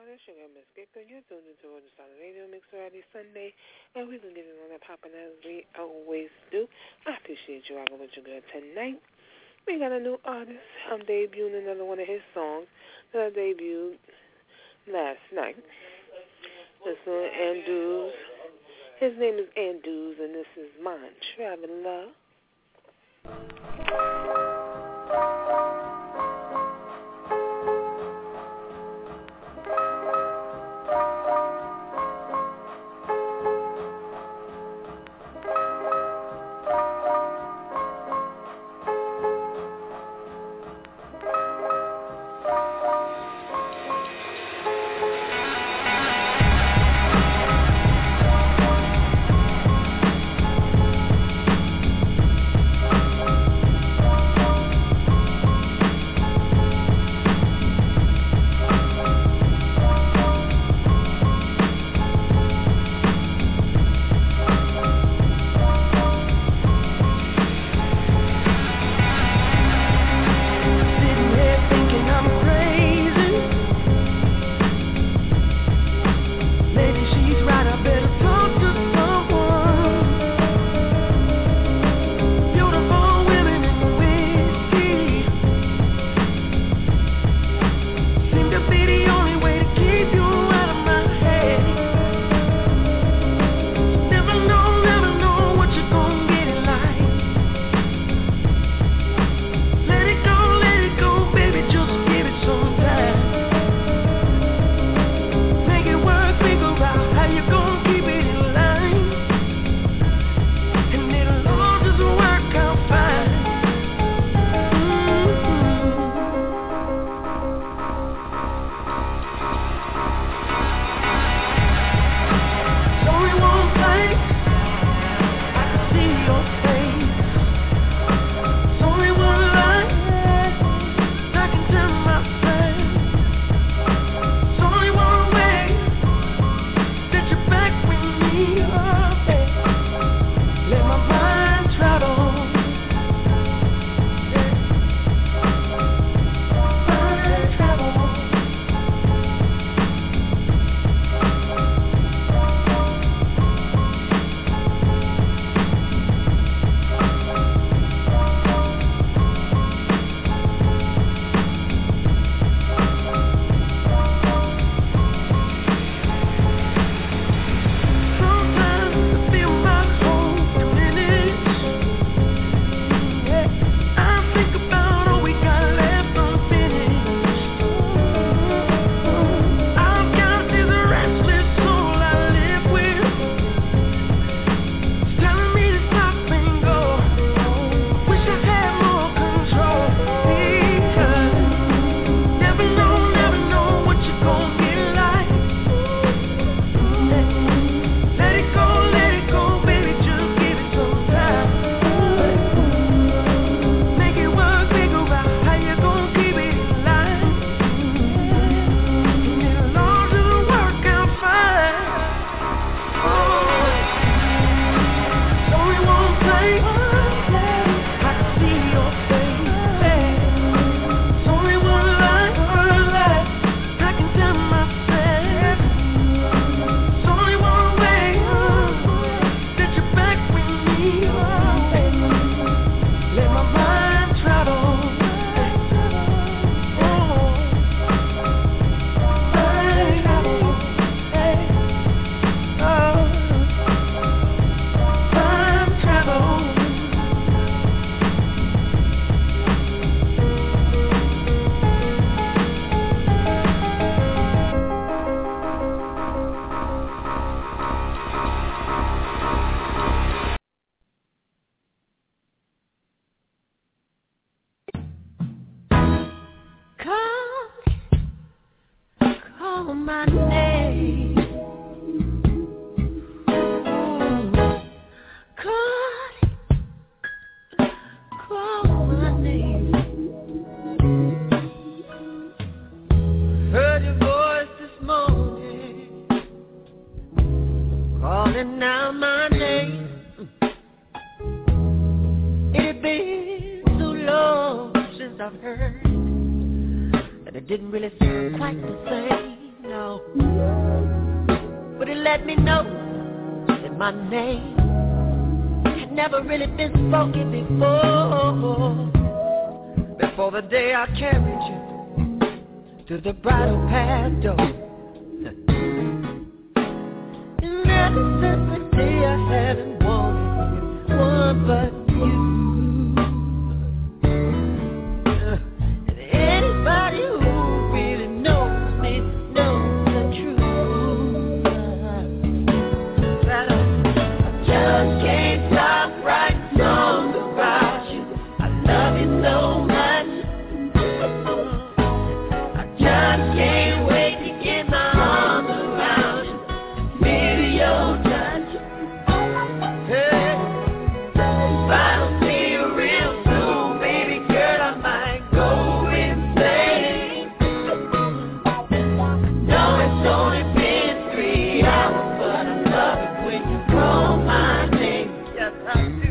It's your girl, Miss Gecko. You're tuned into the Solid Radio Mix Friday, Sunday, and we're going to get it on that popping as we always do. I appreciate you rocking with your girl tonight. We got a new artist. I'm debuting another one of his songs that I debuted last night. This one, Andrews. His name is Andrews, and this is Mine Traveler. I've heard that it didn't really sound quite the same. no. But it let me know that my name had never really been spoken before the day I carried you to the bridal path door. And ever since the day I haven't wanted one but you. And anybody who really knows me knows the truth. That I just can't stop writing songs about you. I love you so much. I just can't wait to get my arms around you, feel your touch. Hey, if I don't see you real soon, baby girl, I might go insane. No, it's only been 3 hours, but I love it when you call my name. Yes, I do.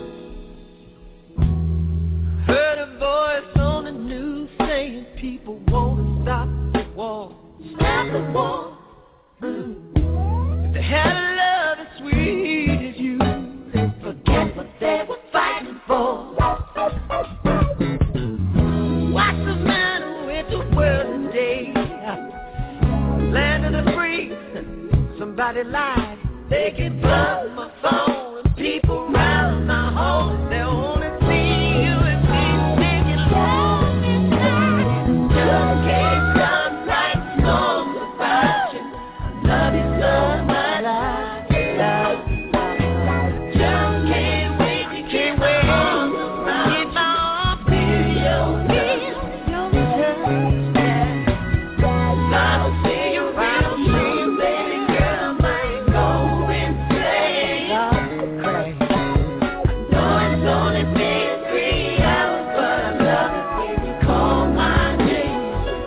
Heard a voice on the news saying people won't stop the war. Stop the war. If they had a love as sweet as you, they'd forget what they were fighting for. What's the matter with the world today? Land of the free, somebody lied. They can plug my phone and people round my home. They only see you and me singing love inside. Just can't stop writing songs about you. I love you so much. Just can't wait to get my arms around you. Feel your touch. I don't see you real soon, baby girl, I might go insane. Know it's only been 3 hours, but I love it when you call my name.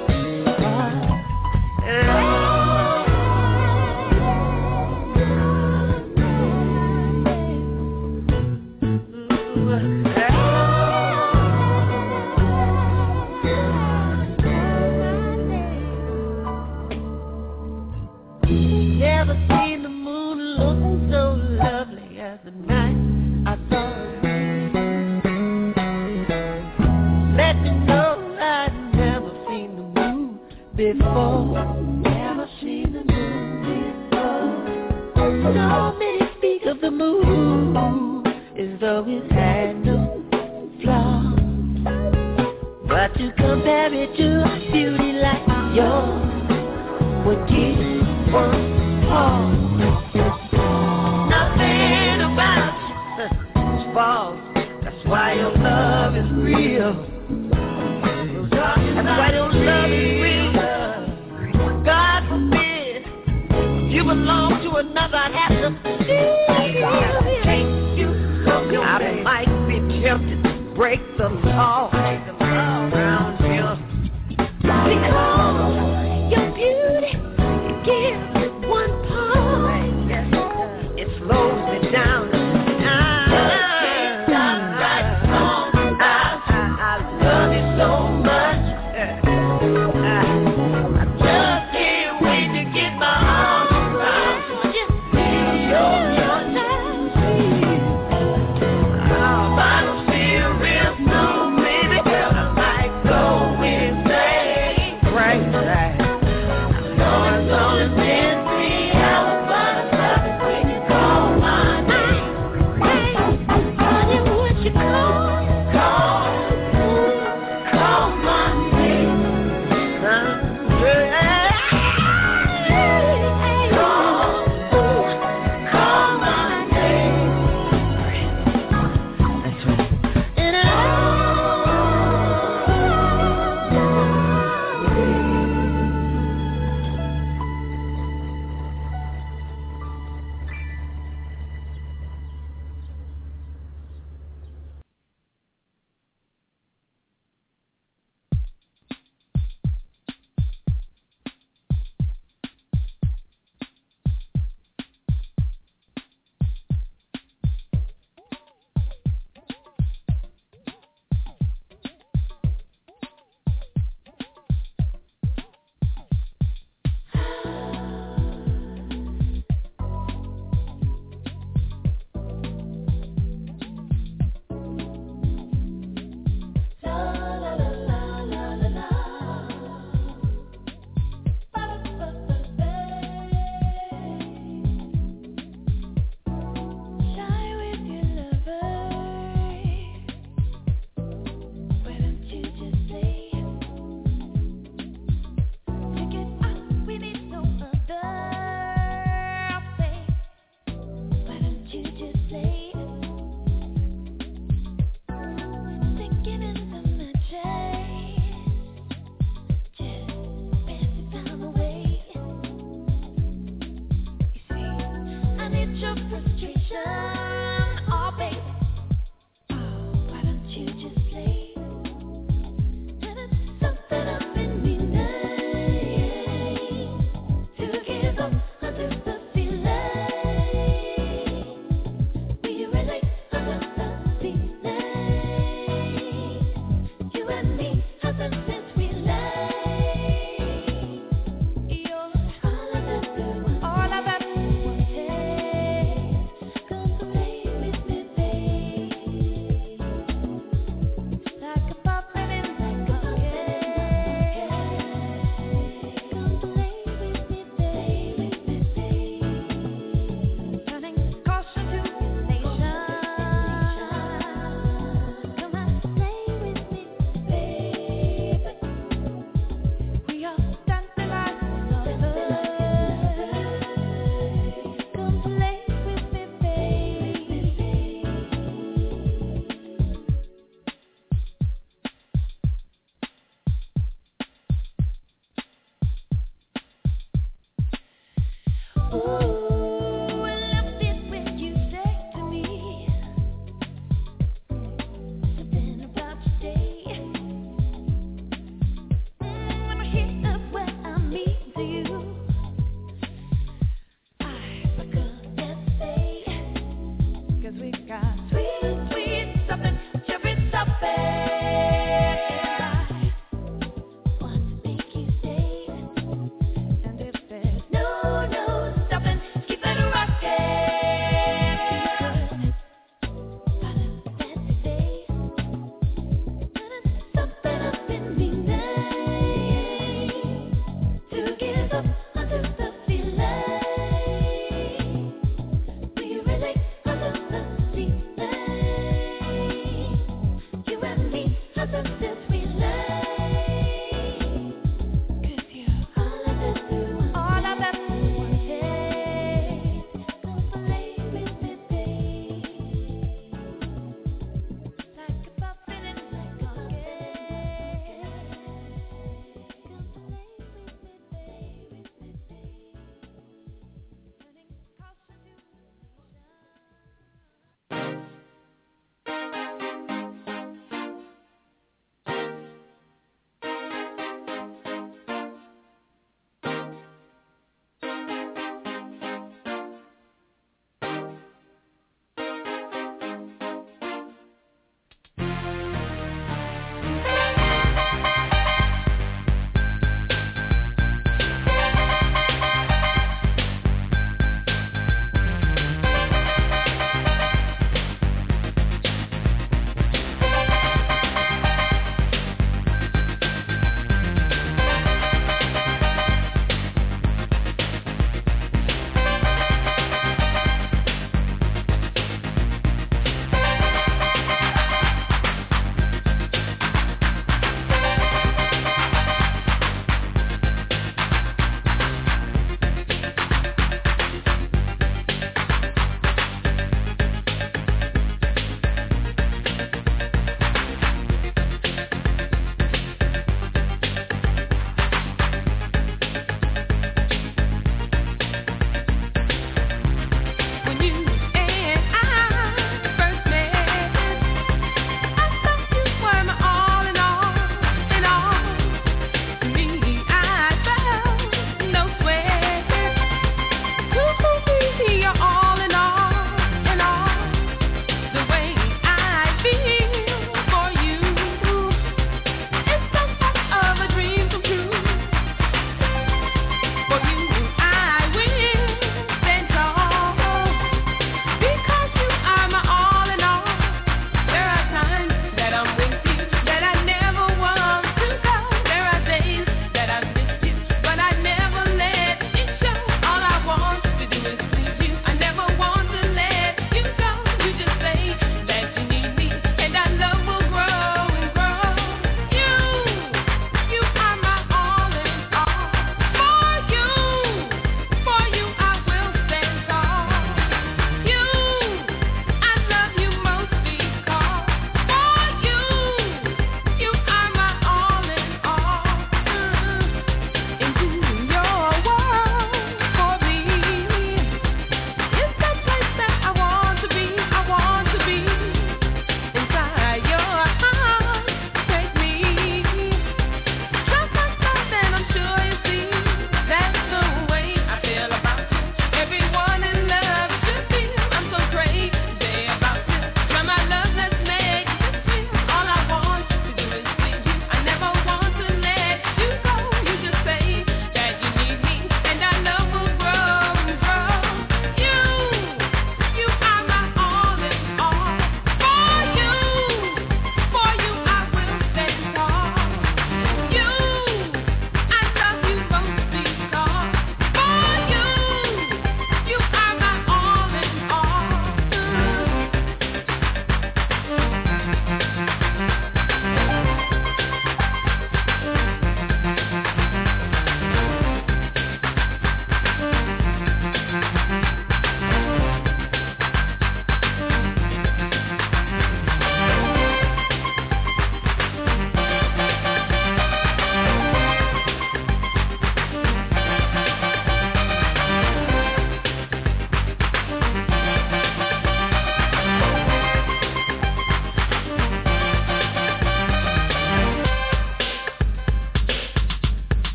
Never seen the moon look so lovely as the night I saw it. Let me know I'd never seen the moon before. Never seen the moon before. So many speak of the moon as though it had no flaws. But to compare it to a beauty like yours would give one pause. Nothing about you is false. That's why your love is real. That's why your love is real. God forbid you belong to another, I'd have to take you. I might be tempted to break the law around here. Because your beauty gives it one pause. It slows me down. I love you so much. I just can't wait to get my arms around you. Feel your touch. I don't feel real soon, baby.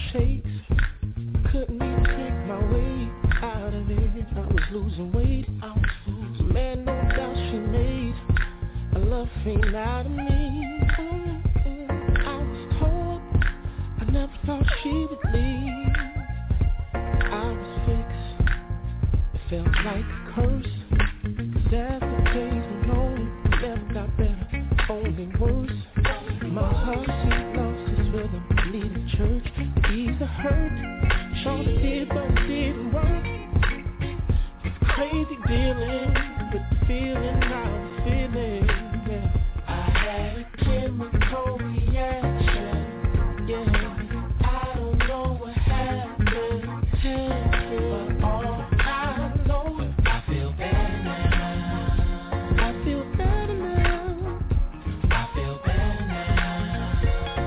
shakes. Couldn't even take my way out of it. I was losing weight. Man, no doubt she made a love fiend out of me. I was told I never thought she would leave. I was fixed. It felt like a curse. 'Cause as the days went on, it never got better, only worse. My heart, she lost its rhythm. Needed church to ease the hurt. Thought it did, but it didn't work. Crazy dealing with the feeling I was feeling. Yeah. I had a chemical reaction. Yeah, I don't know what happened. But all I know, I feel better now. I feel better now. I feel better now.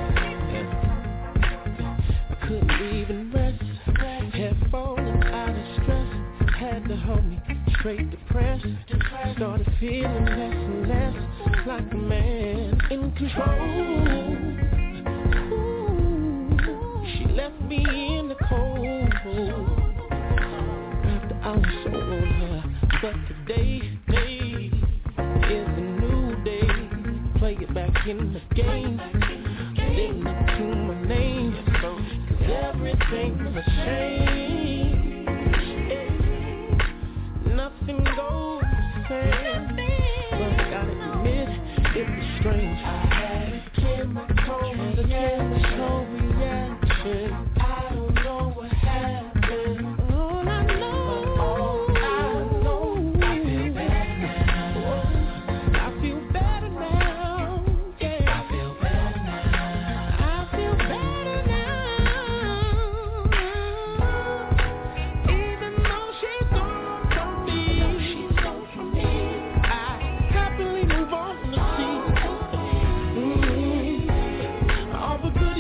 Yeah. I couldn't even rest. Had fallen out of stress. Had to hold me straight depressed. Started feeling less and less like a man in control. Ooh, she left me in the cold after I was so on her. But today is a new day. Play it back in the game. Living up to my name. 'Cause everything was changed. Nothing goes the same, but I gotta admit, it was strange. I had a chemical reaction. I don't know what happened. All I know, I feel better now. I feel better now. Yeah. I feel better now. I feel better now. Even though she's gone from me, I happily move on to see all the good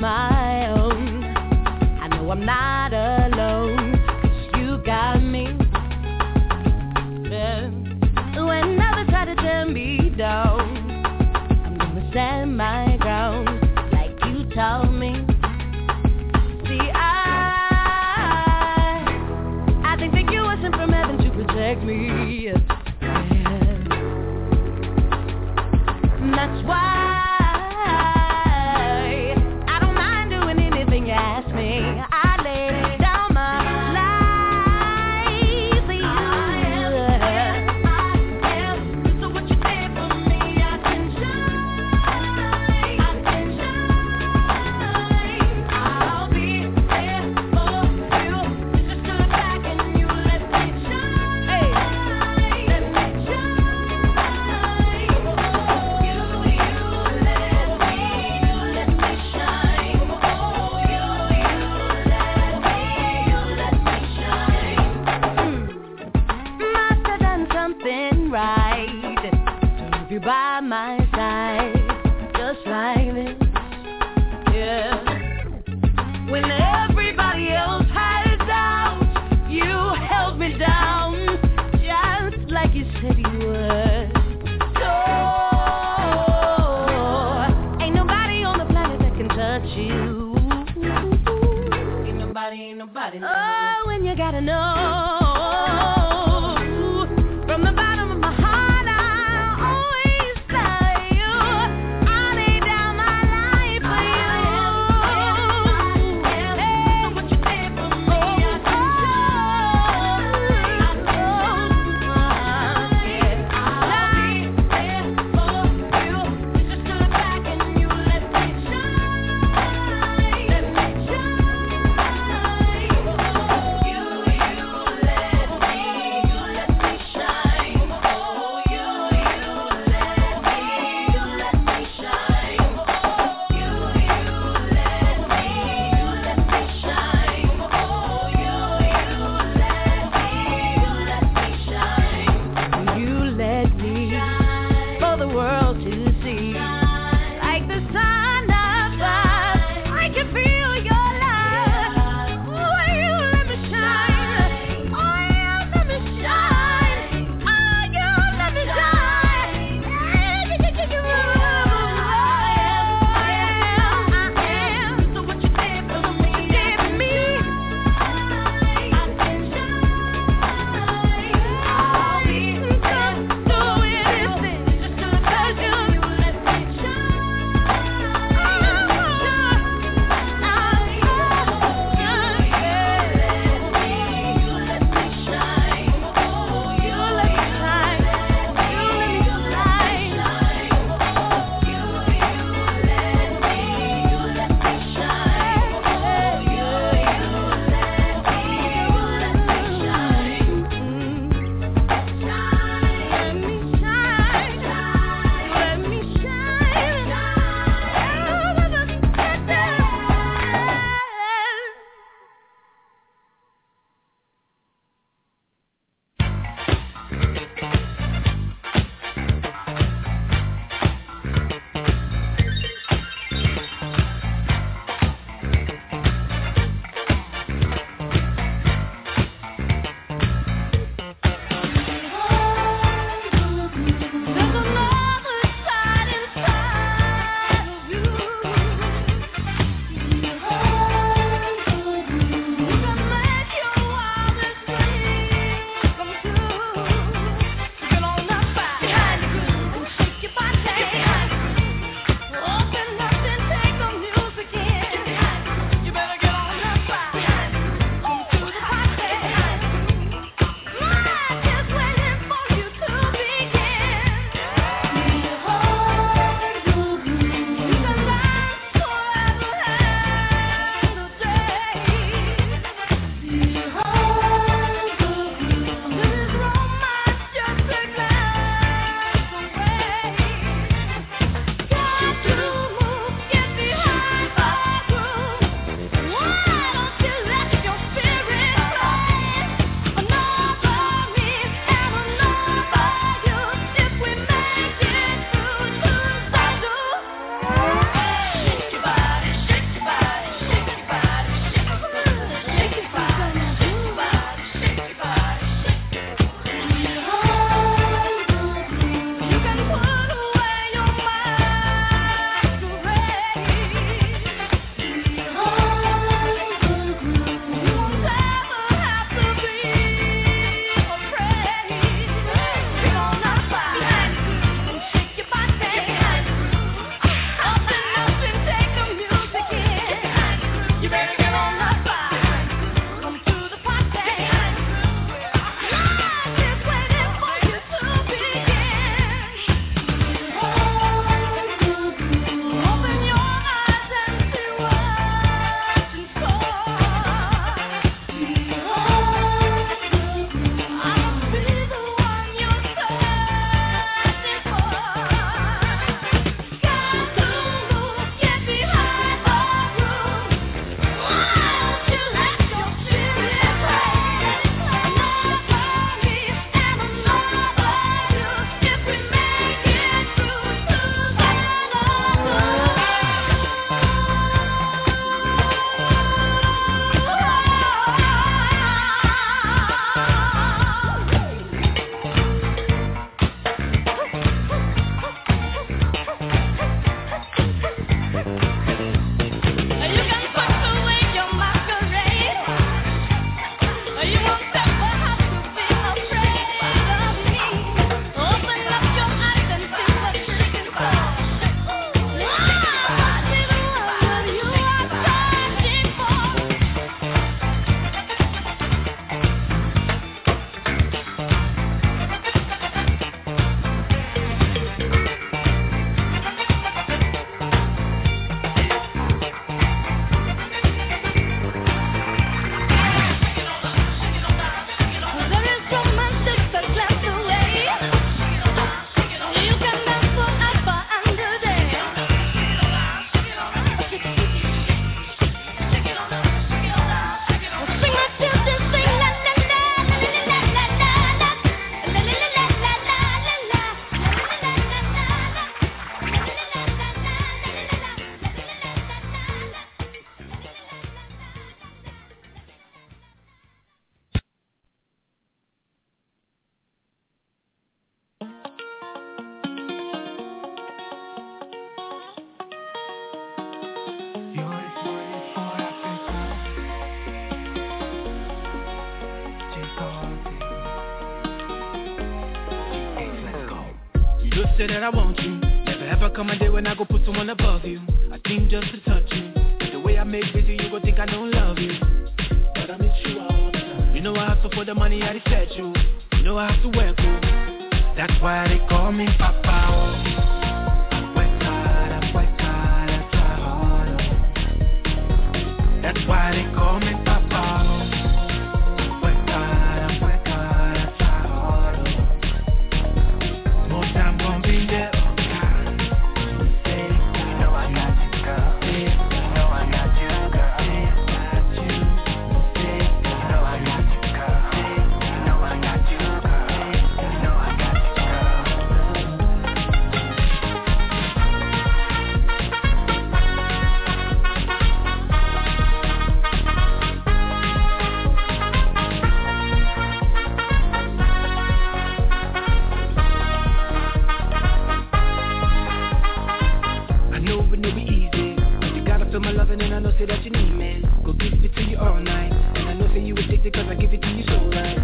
my own. I know I'm not alone, 'cause you got me. Yeah. When others try to tear me down, I'm gonna stand my ground like you told me. See, I think that you were sent from heaven to protect me. Yeah. And that's why I don't mind doing anything you ask me. I lay down my life for you. I am. So what you did for me, I can shine. I'll be there for you. You just stood back and you let me shine. Hey, let me shine. You let me shine. Let me shine. Must have done something right to leave you by my side, just like this. Yeah. When everybody else has doubt, you held me down, just like you said you would. So, ain't nobody on the planet that can touch you. Ain't nobody. Oh, and you gotta know, from the bottom of my heart, I always tell you, I lay down my life for you. So what you did for me, I can shine. I'll be there for you. You just stood back and you let me shine. Let me shine. You let say that I want you. Never ever come a day when I go put someone above you. I think just to touch you, but the way I make busy, you go think I don't love you. But I miss you all the time. You know I hustle for the money, I set you. You know I have to work you. That's why they call me Papa. I work hard, I try harder. That's why they call me Papa. I work hard, I try harder. More time gon' be there. That you need, man. Go give it to you all night. And I know say you addicted cause I give it to you so right.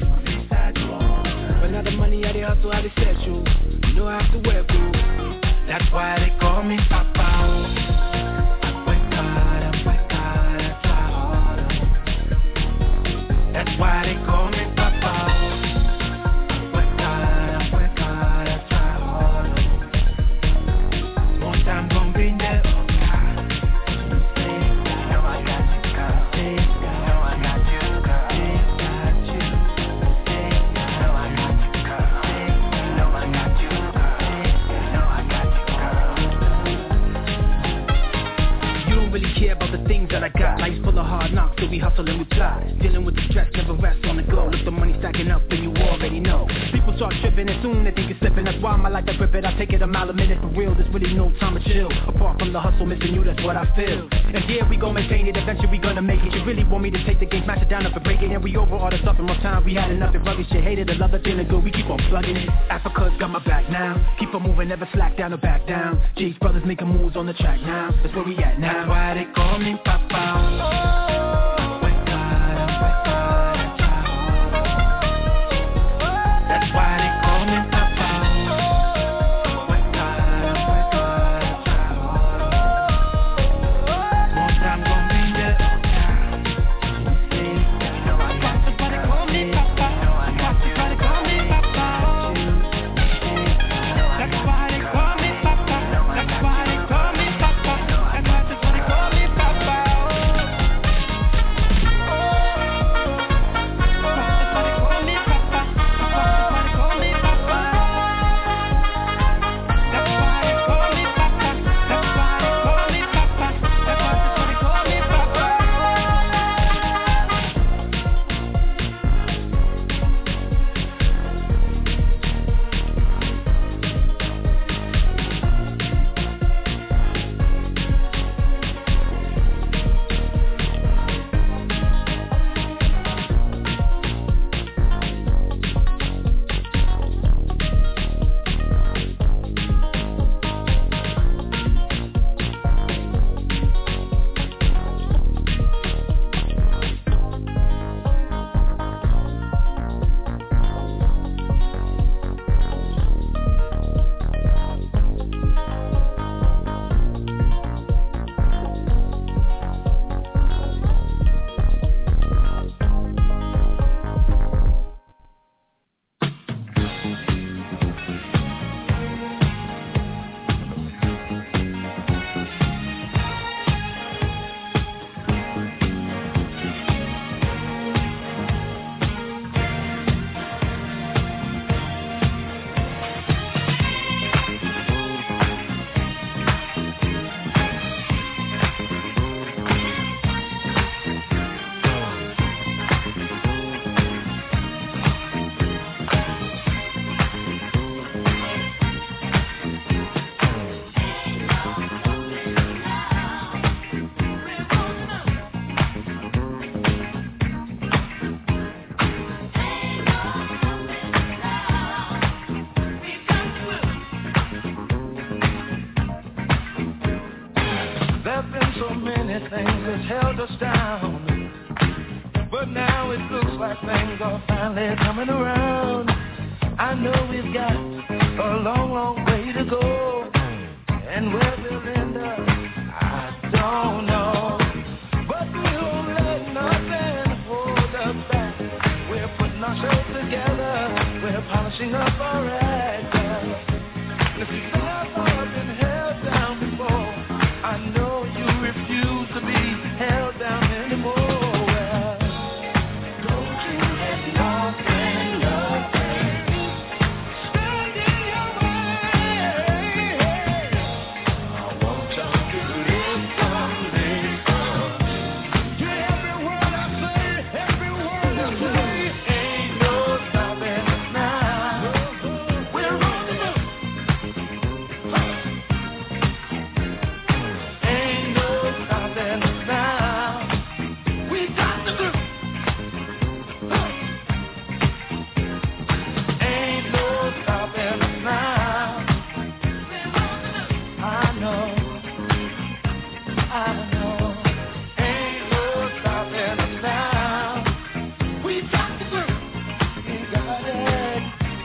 But now the money I dey hustle, I dey set you. You know I have to work you. That's why they call me Papa. I work hard, I try harder. That's why they call me Papa. I work hard, I try harder. One time gon' be there. That I got, life's full of hard knocks, so we hustle and we fly. Dealing with the stress, never rest on the go. Look, the money stacking up, and you already know. People start tripping, and soon they think you're slipping. That's why my life I grip it. I take it a mile a minute for real. There's really no time to chill. Apart from the hustle, missing you, that's what I feel. And yeah, we gon' maintain it. Eventually we gonna make it. You really want me to take the game, smash it down up and break it. And we over all the stuff in rough time. We had enough and rugged shit. Hated, I love it, feeling good. We keep on plugging it. Africa's got my back now. Keep on moving, never slack down or back down. G's brothers making moves on the track now. That's where we at now. That's why they call me Papa. That's why they call me Papa. Work hard, try harder. More time gon' be there. You know I got you, girl. Call me Papa. That's why they call me Papa. That's why they call me Papa. That's why they call me Papa. things that's held us down. But now it looks like things are finally coming around. I know we've got a long, long way to go, and where we'll end up, I don't know. But we won't let nothing hold us back. We're putting our show together. We're polishing up our act. If you've never been held down before, I know you refuse to be held down anymore. Well, don't you let nothing stand in your way. I want you to listen. To every word I say, every word I say. Ain't no stopping us now. We're on the move. Ain't no stopping us now. We got the groove. Ain't no stopping us now. I know. Ain't no stopping us now. We got the groove. We got it.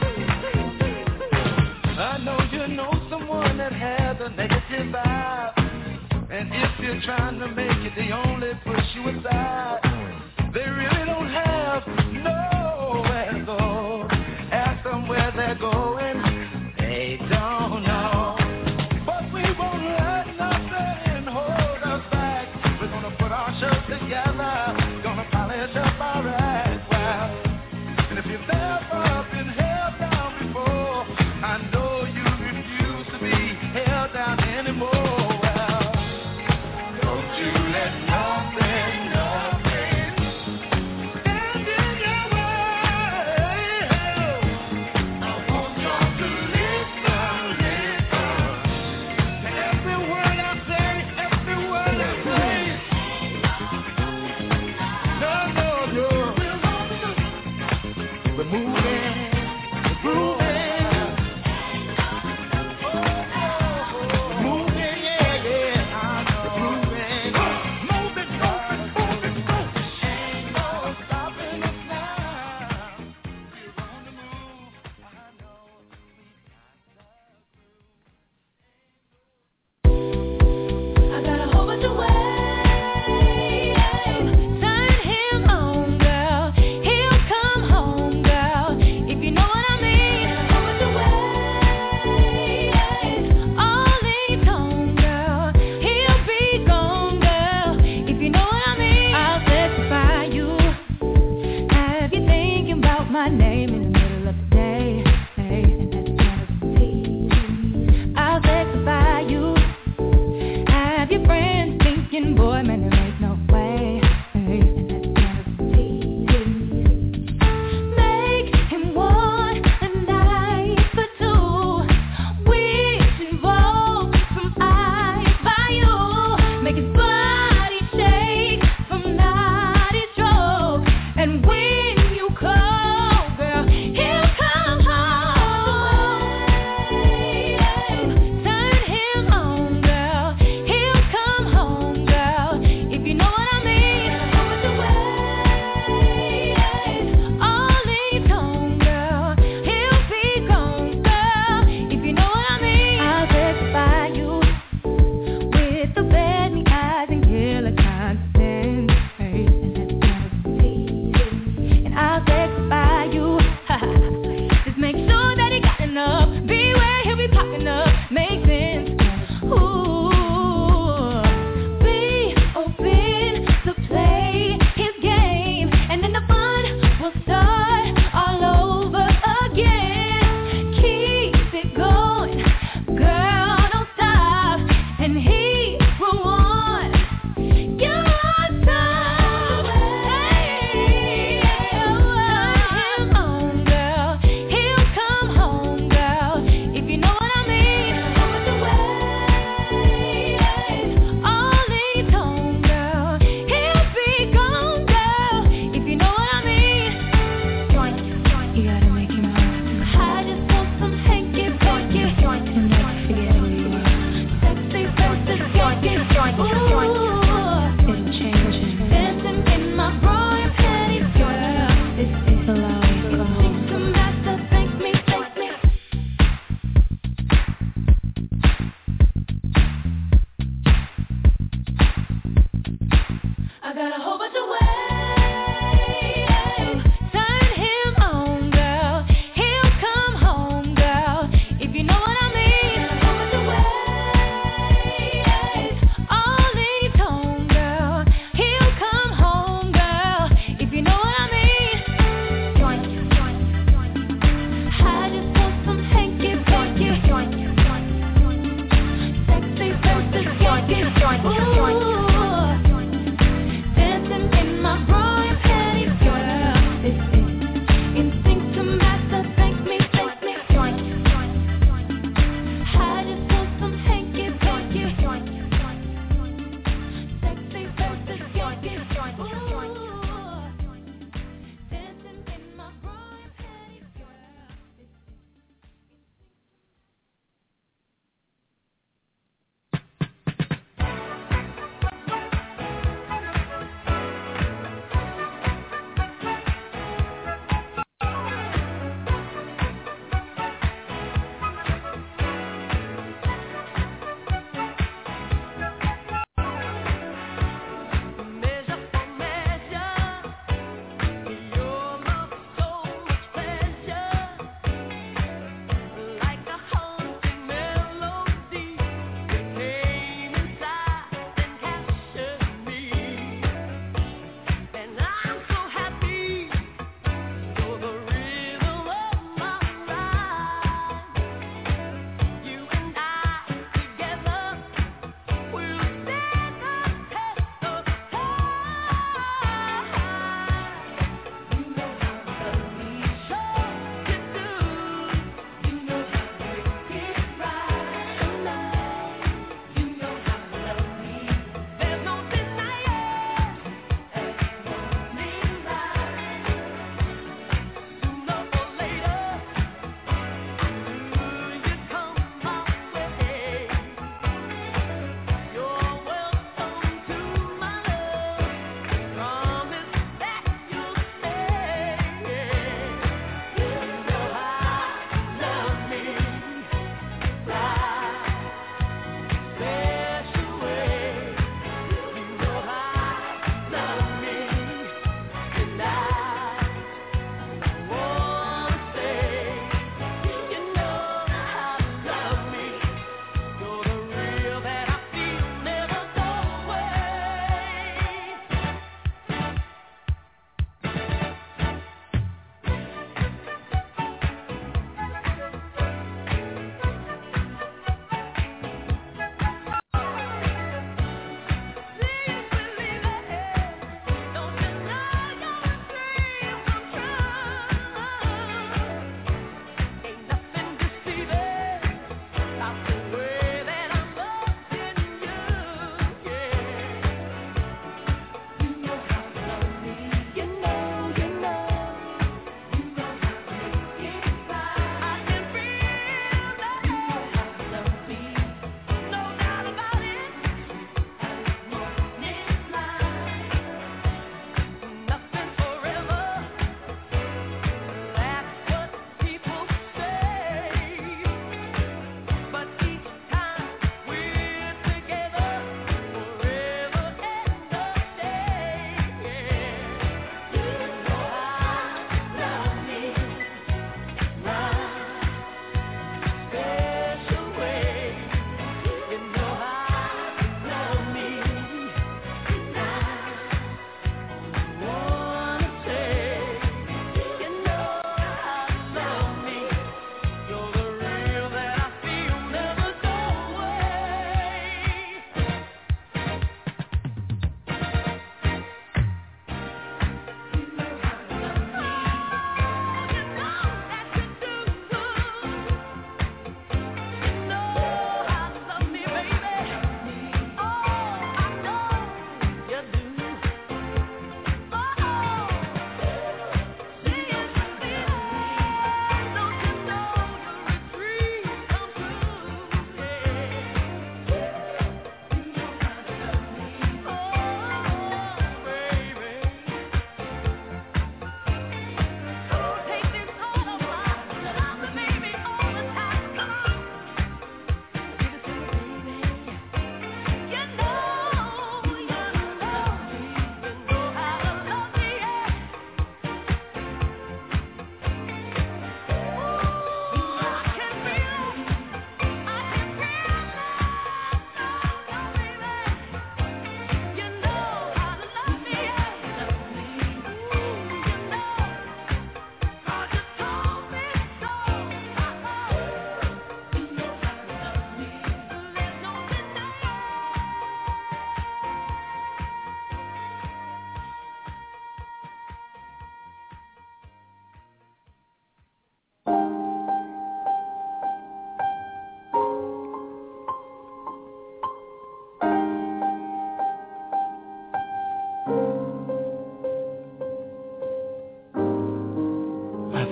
I know you know someone that has a negative vibe. And if you're trying to make it, they only push you aside. They really don't have nowhere to go. Ask them where they're going, they don't know. But we won't let nothing hold us back. We're gonna put our show together, gonna polish up our act. Well, and if you've never been held down before, I know you refuse to be held down anymore. Well, don't you let nothing stand in your way. I want you to listen. To every word I say, every word I say. No. We're moving, we're grooving. We're moving, yeah. We're grooving. Moving. Ain't no stopping us now. We're on the move. I know I got a whole bunch of ways. Turn him on, girl. He'll come home, girl. If you know what I mean. A whole bunch of ways. All in tone, girl. He'll be gone, girl. If you know what I mean. I'll satisfy you. Have you thinking about my name in the middle of the day? Hey, and that's kind of tease. I'll satisfy you. Have your friends thinking, boy, man, there ain't no way. Hey, and that's kind of tease. Make him want a night for two, which involves some eyes by you. Make his body shake from naughty stroke. And when you call, girl, he'll come home. Turn him on, girl. He'll come home, girl. If you know what I mean. A whole bunch of ways. All in tone, girl. He'll be gone, girl. If you know what I mean. I'll satisfy you with the bad eyes and killer confidence. Hey, and that's kind of tease.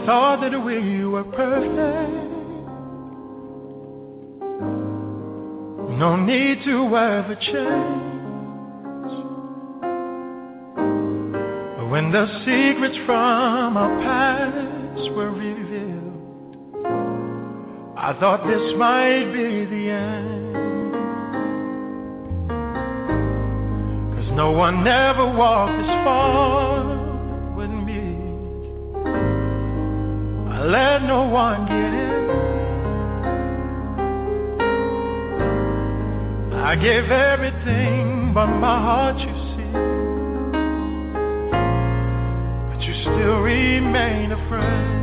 thought that we were perfect. No need to ever change. But when the secrets from our past were revealed, I thought this might be the end. 'Cause no one ever walked this far with me. I let no one get in. I gave everything but my heart, you see. But you still remain a friend.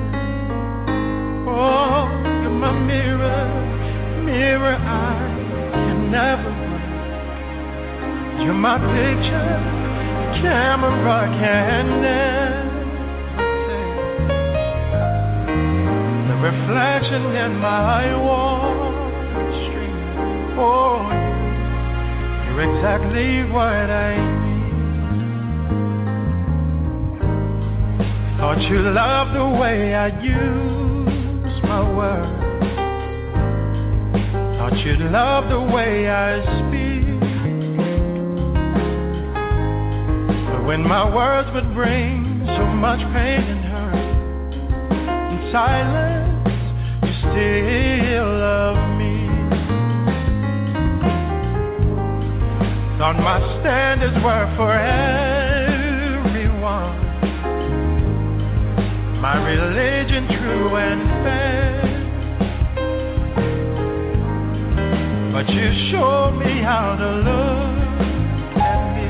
Oh, you're my mirror, mirror I can never break. You're my picture, camera can never take. The reflection in my wall stream. Oh, you're exactly what I need. Thought you loved the way I use my words. Thought you'd love the way I speak. But when my words would bring so much pain and hurt, in silence, you still love me. Thought my standards were for everyone, my religion true and fair. But you showed me how to look at me.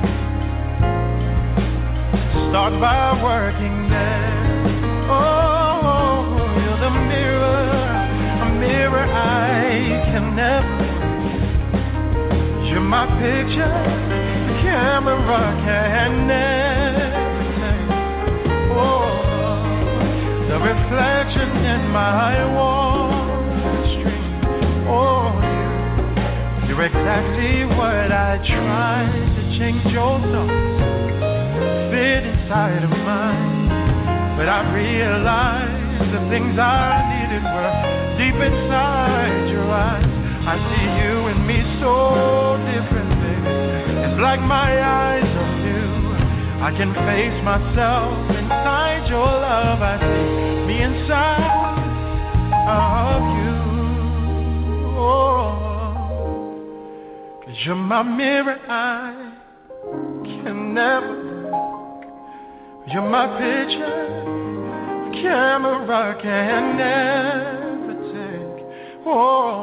Start by working there. Oh, you're the mirror, a mirror I can never. You're my picture, the camera can never take. Oh, the reflection in my wall stream. Oh, you're exactly what I tried to change your thoughts, fit inside of mine. But I realized the things I needed were deep inside your eyes. I see you and me so different, baby. It's like my eyes are new. I can face myself inside your love. I see me inside of you. Oh, 'cause you're my mirror I can never break. You're my picture, camera can never take. Oh,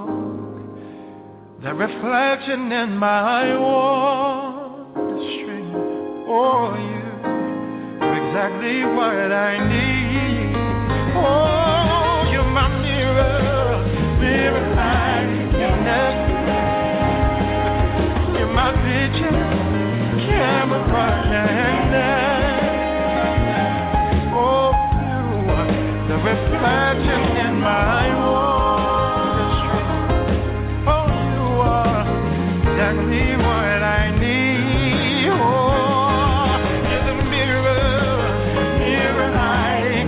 the reflection in my wall stream. Oh, you're exactly what I need. Oh, you're my mirror, mirror I can never. You're my picture, camera can never. Oh, you are the reflection in my wall. Exactly what I need. Oh, you're the mirror, mirror I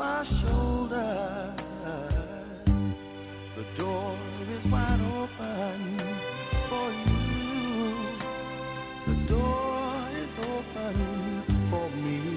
my shoulder. The door is wide open for you. The door is open for me.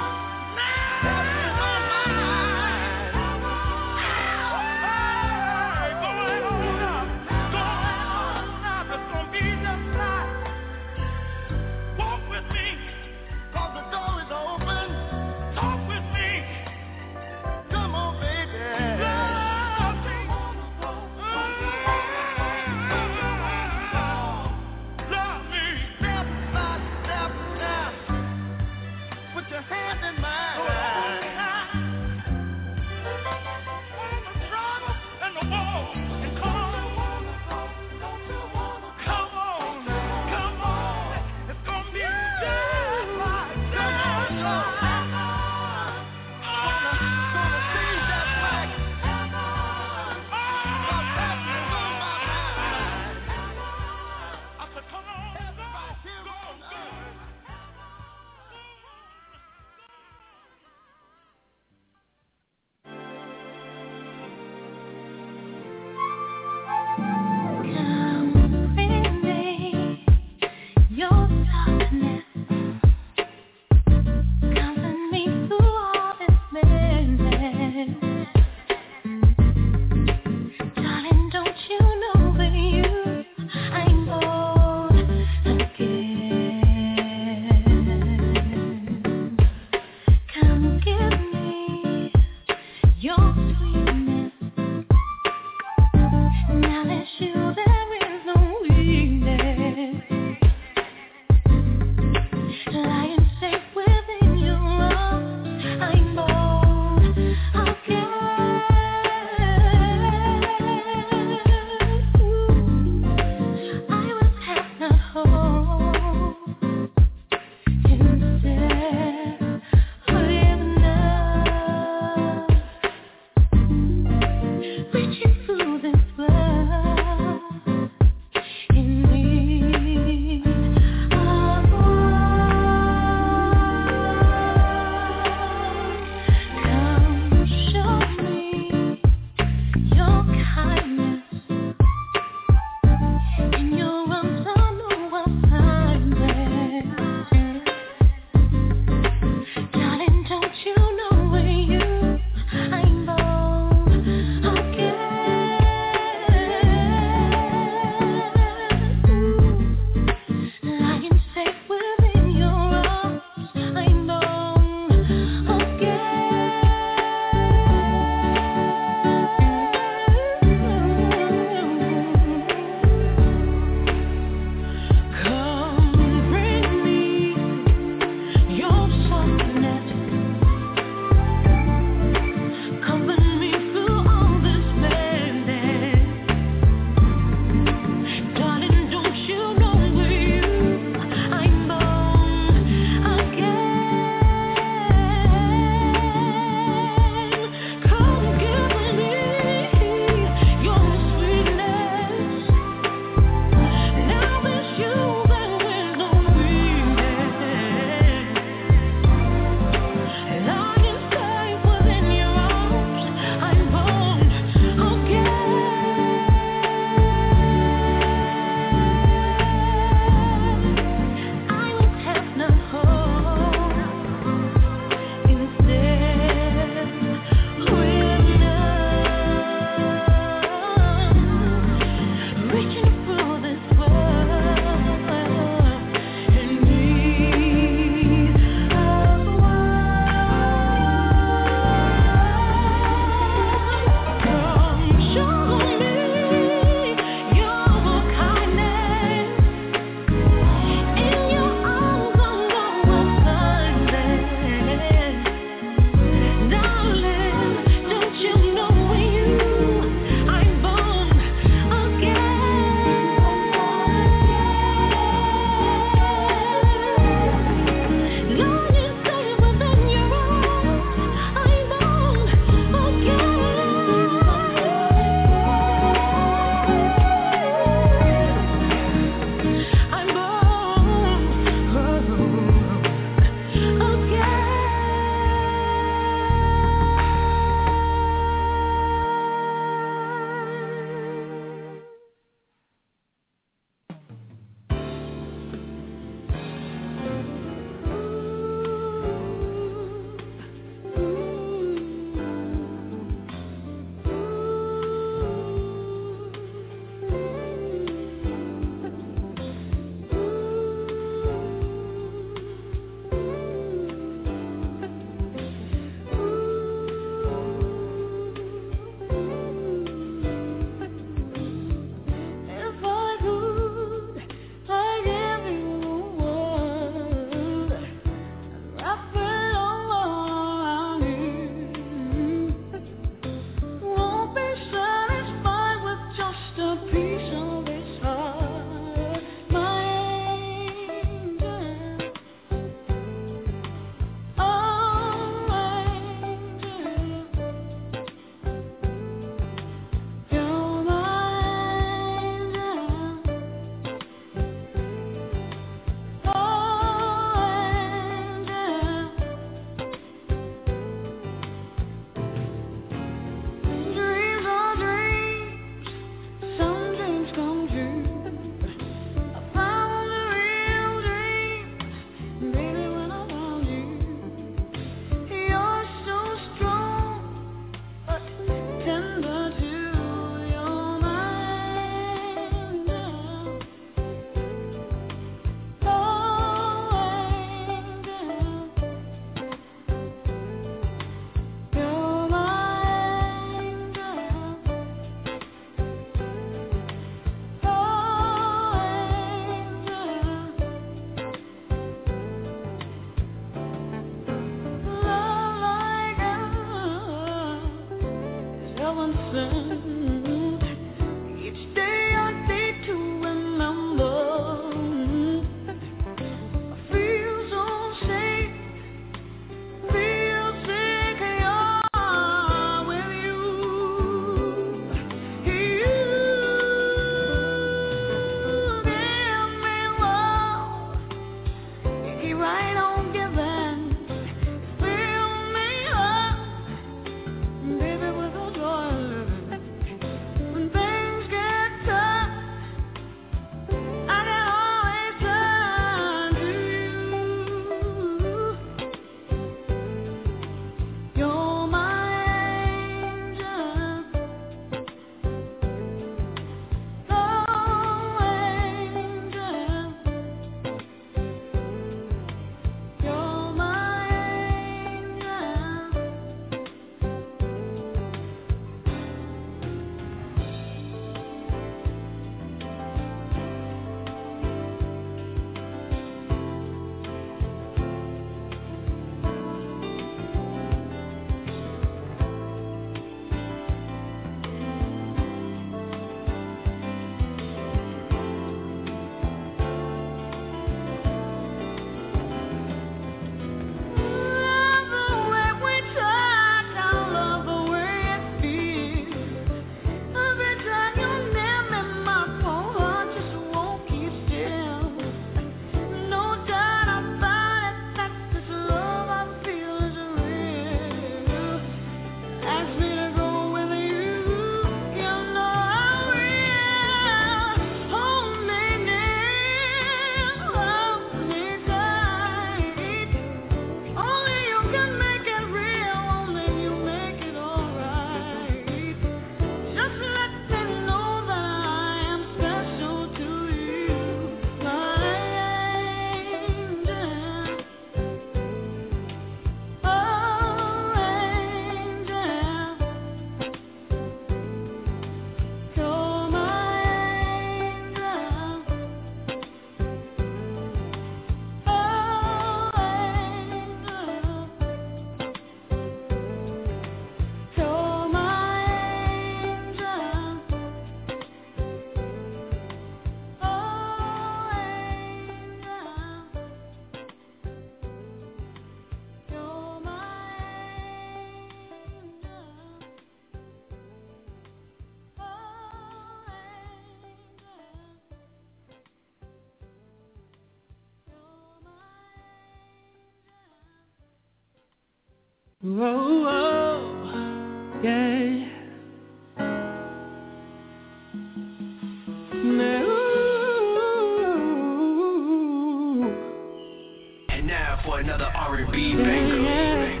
And now for another R&B banger.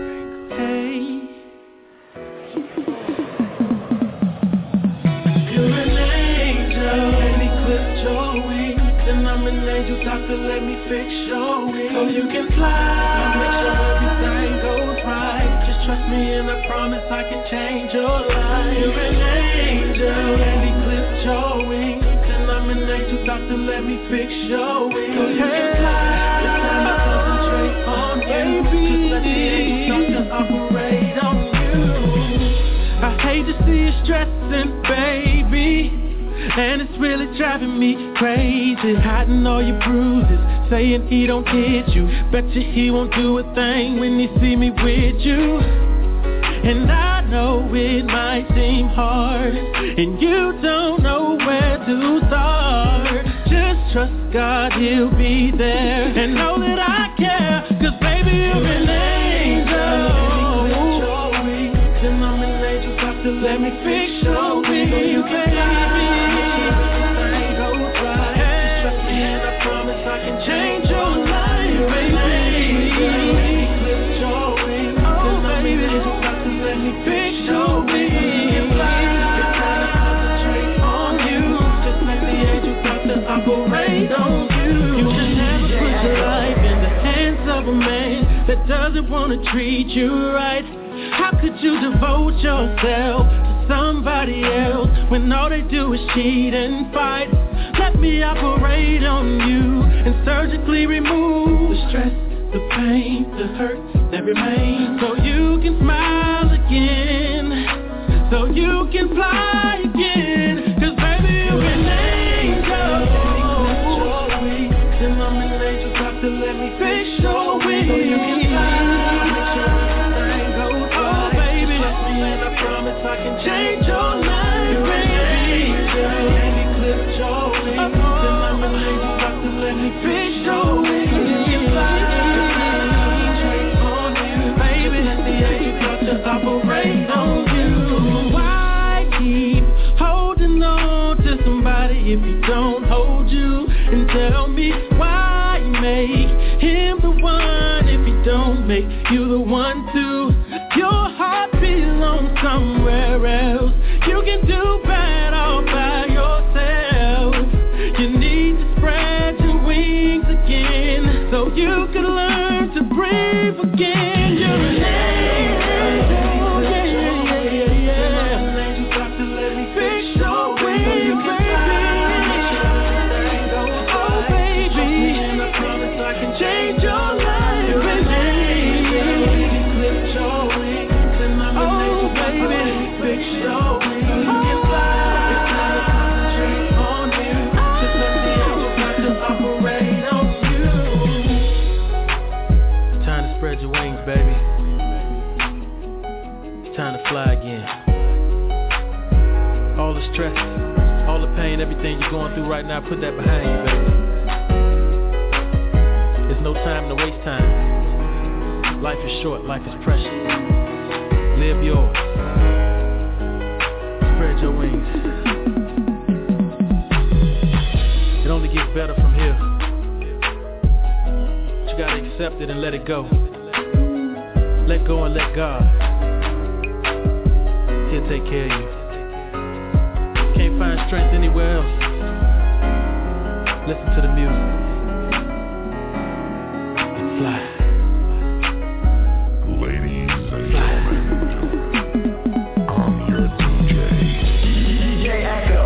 Doctor, let me fix your wings so you can fly. Make sure everything goes right. Just trust me and I promise I can change your life. You're an angel and eclipse your wings. And I'm an angel, doctor, let me fix your wings so you can fly. It's time to concentrate on you. Just let the angel doctor operate on you. I hate to see you stressing, baby, and it's really driving me crazy. Hiding all your bruises, saying he don't hit you. Betcha he won't do a thing when he see me with you. And I know it might seem hard, and you don't know where to start. Just trust God, he'll be there. And know that I care, cause baby you're an angel. Then I'm an angel, doctor, let me fix your wings so you can fly. I can change your life, baby. Lift your wings. Oh, baby, doctor, let me fix your wings. It's time to concentrate on you. Just let the angel doctor operate on you. You should never put your life in the hands of a man that doesn't want to treat you right. How could you devote yourself to somebody else when all they do is cheat and fight? Let me operate on you and surgically remove the stress, the pain, the hurt that remains, so you can smile again, so you can fly again. Cause baby you're an angel. Then I'm an angel, doctor, let me fix your wings so you can fly. Make sure everything goes right. Oh baby, trust me and I promise I can change your life. You're an angel and eclipse your wings. Then I'm an angel, doctor, let me fix your wings so you can fly. Concentrate on you, baby. Let the angel doctor operate on you. Why keep holding on to somebody if he don't hold you? And tell me why make him the one if he don't make you the one too? Your heart belongs somewhere else. You can do bad all by yourself. You need to spread your wings again so you can learn to breathe again. You're an angel, yeah. An angel, doctor, let me fix your wings, baby. Oh, baby, and I promise I can change your life. You're an angel, lift your wings, and I'm an angel, baby, fix your wings so you can fly. It's time to concentrate on you. Just let the angel doctor operate on you. Time to spread your wings, baby. It's time to fly again. All the stress, all the pain, everything you're going through right now, put that behind you, baby. There's no time to waste time. Life is short, life is precious. Live yours. Spread your wings. It only gets better from here. But you gotta accept it and let it go. Let go and let God. He'll take care of you. Can't find strength anywhere else. Listen to the music and fly. Ladies and gentlemen, I'm your DJ. DJ Echo.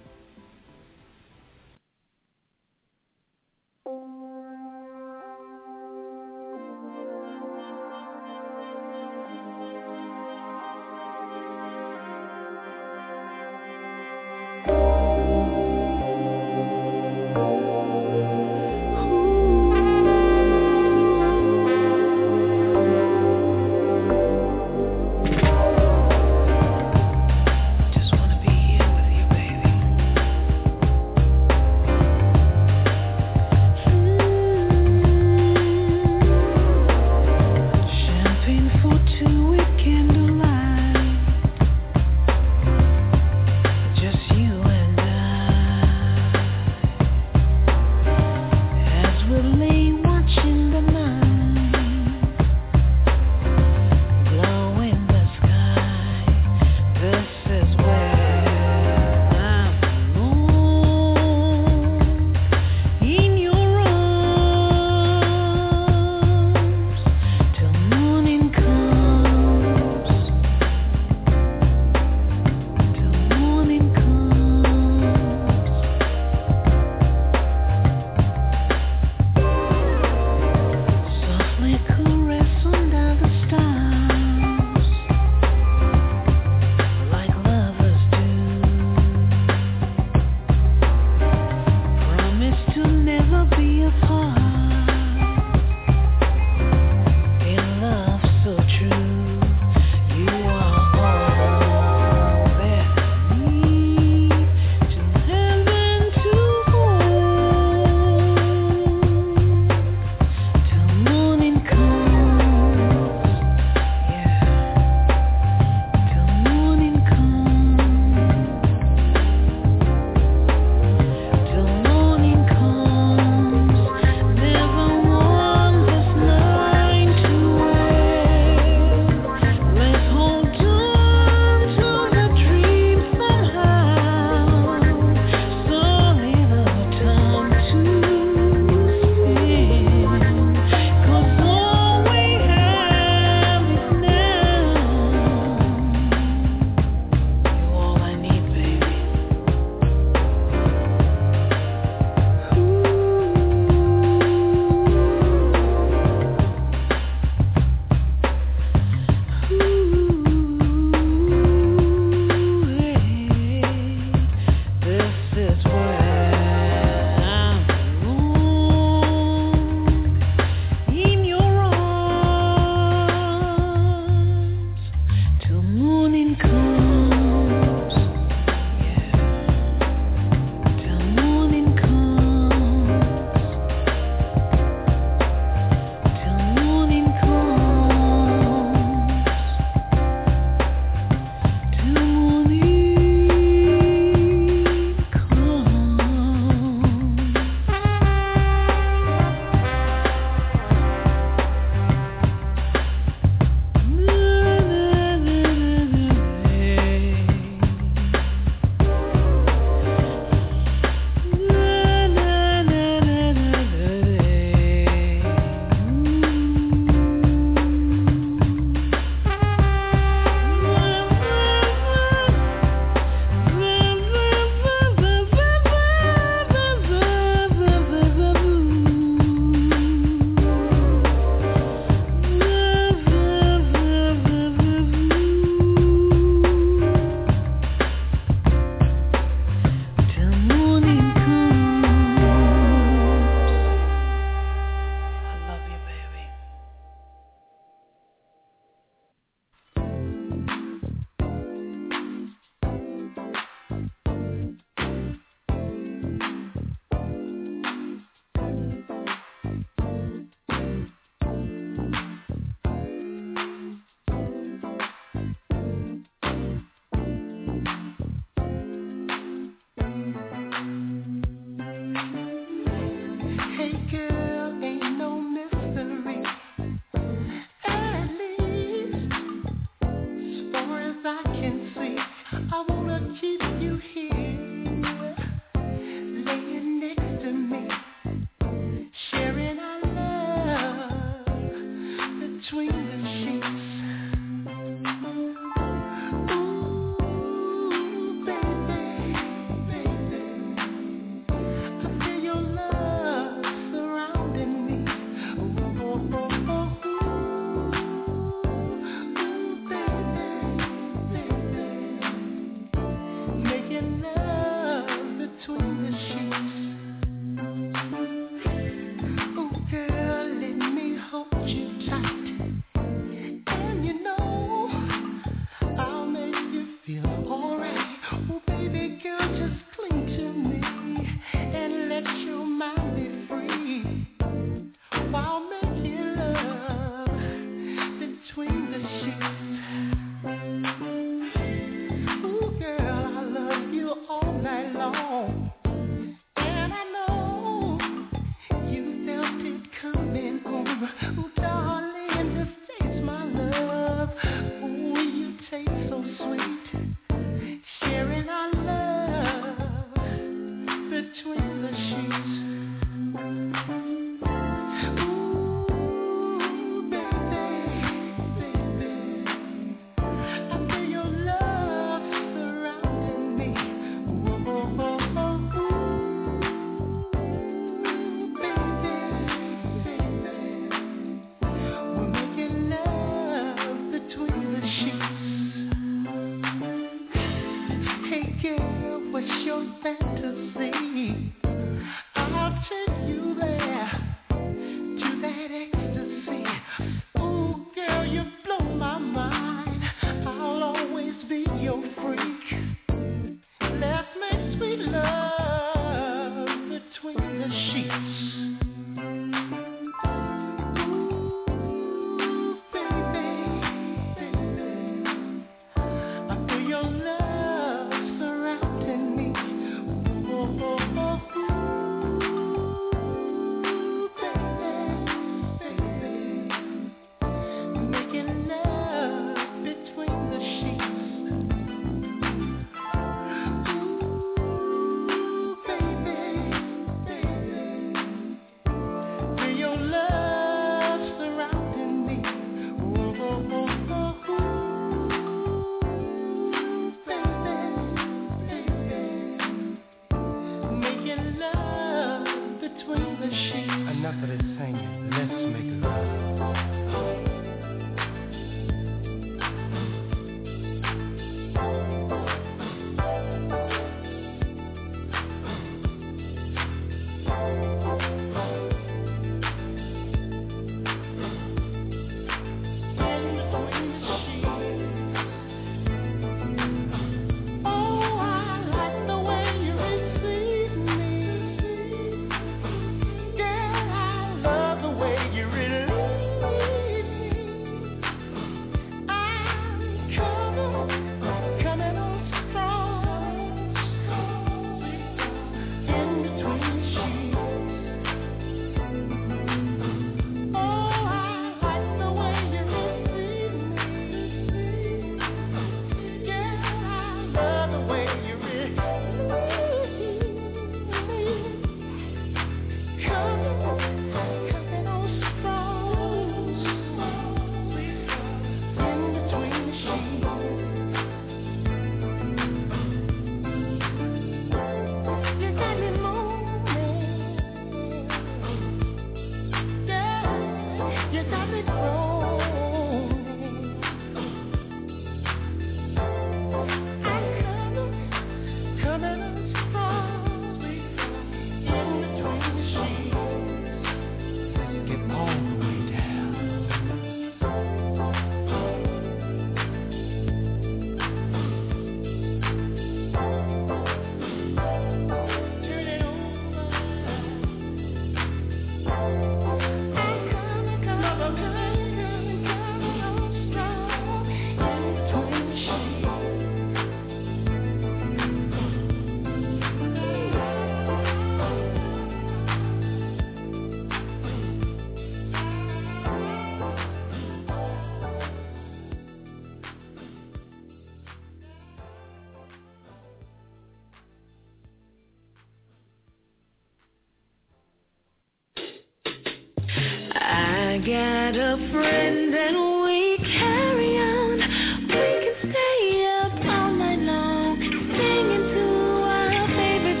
I got a friend and we carry on. We can stay up all night long, singing to our favorite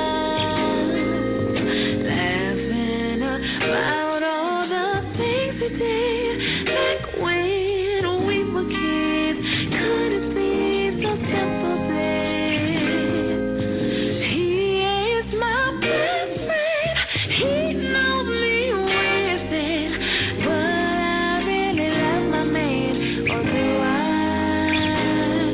songs, laughing about all the things we did back when we were kids. Could it be so simple then? He is my best friend. He knows me wasted, but I really love my man. Or do I?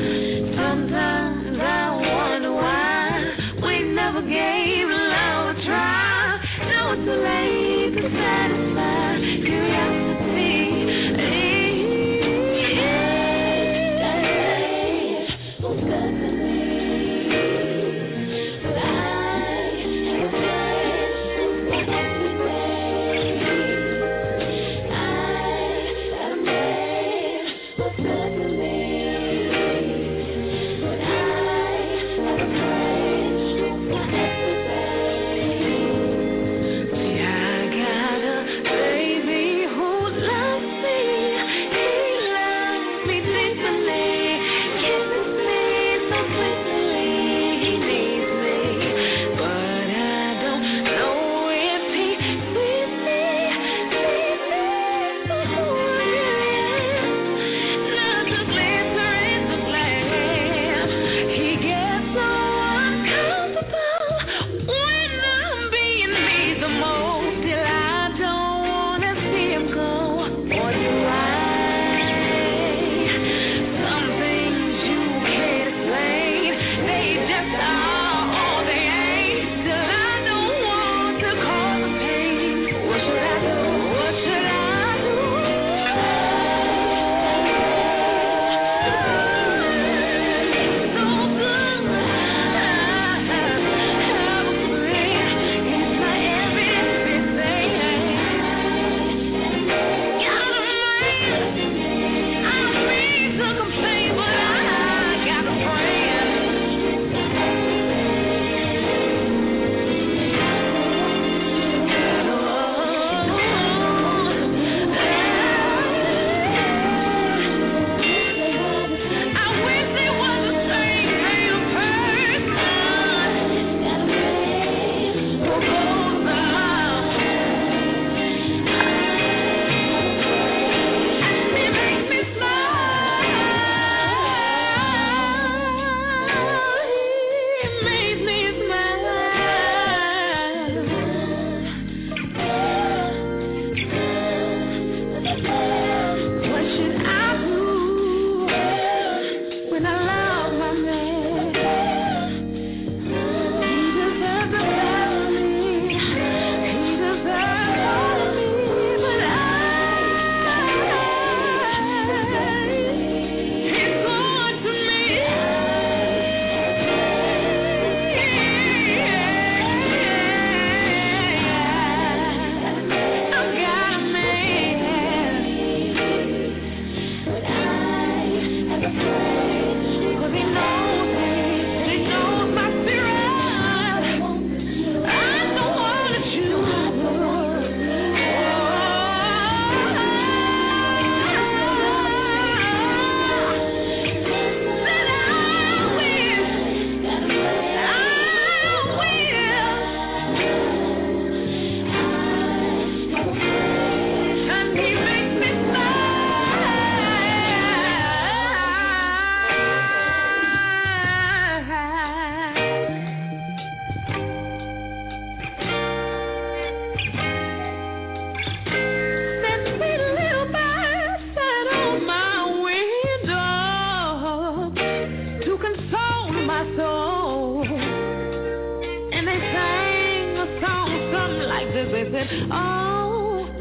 Sometimes I wonder why we never gave love a try. No, it's too late to satisfy curiosity. Who's got to me? with it all.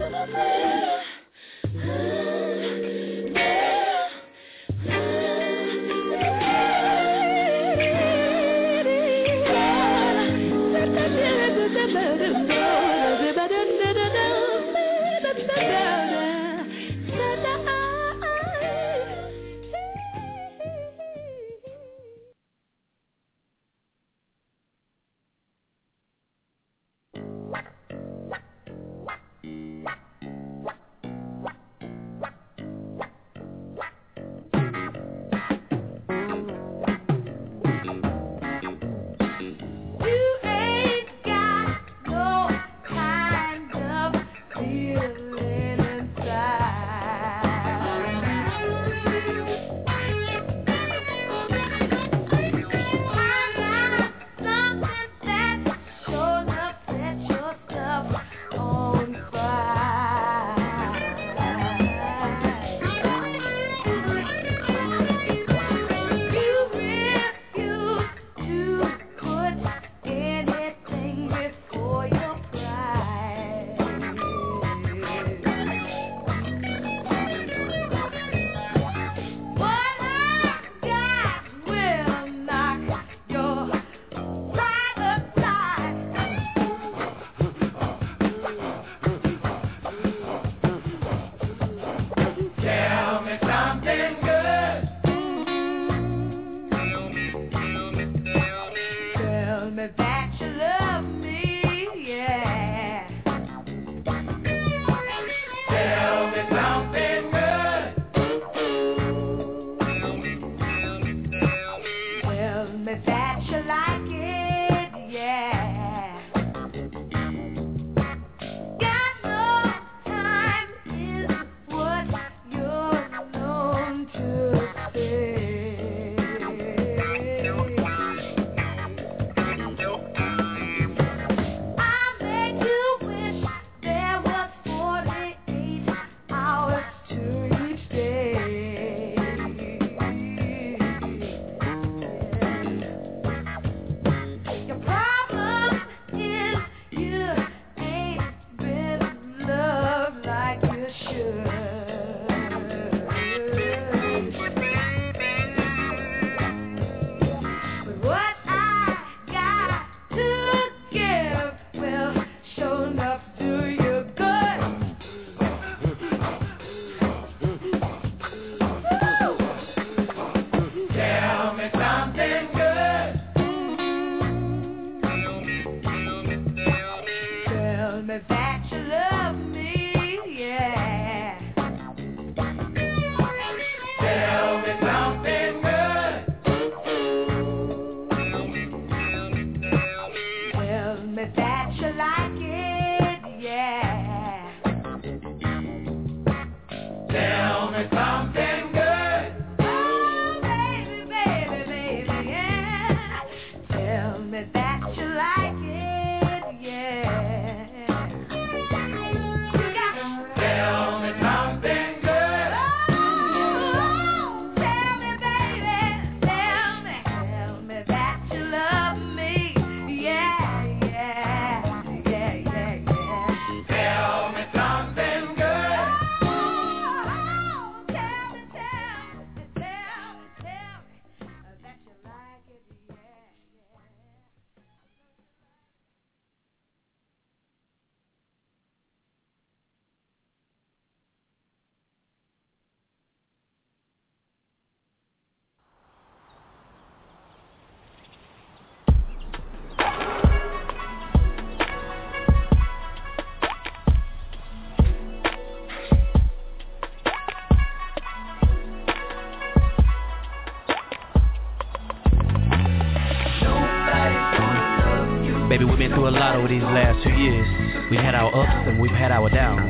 Baby, we've been through a lot over these last 2 years. We've had our ups and we've had our downs.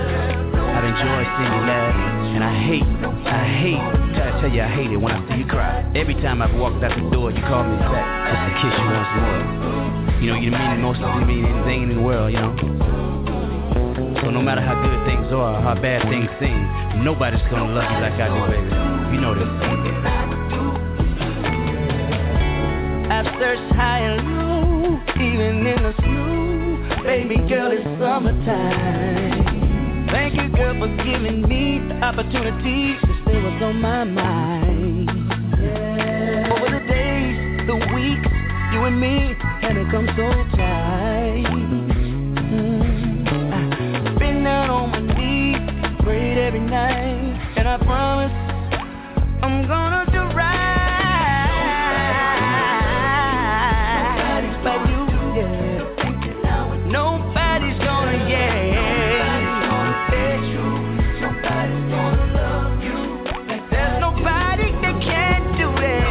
I've enjoyed seeing you laugh, and I gotta tell you I hate it when I see you cry. Every time I've walked out the door, you call me back just to kiss you once more. You know, you mean the most to me than anything in the world, you know. So no matter how good things are, or how bad things seem, nobody's gonna love you like I do, baby. You know this. I've searched high and low, even in the snow, baby girl, it's summertime. Thank you, girl, for giving me the opportunity to say what's on my mind. Yeah. Over the days, the weeks, you and me had become so tight. I've been down on my knees, prayed every night, and I promise I'm gonna do right. Nobody's but you, yeah. Nobody's gonna, yeah. Nobody's gonna love you. There's nobody that can do that.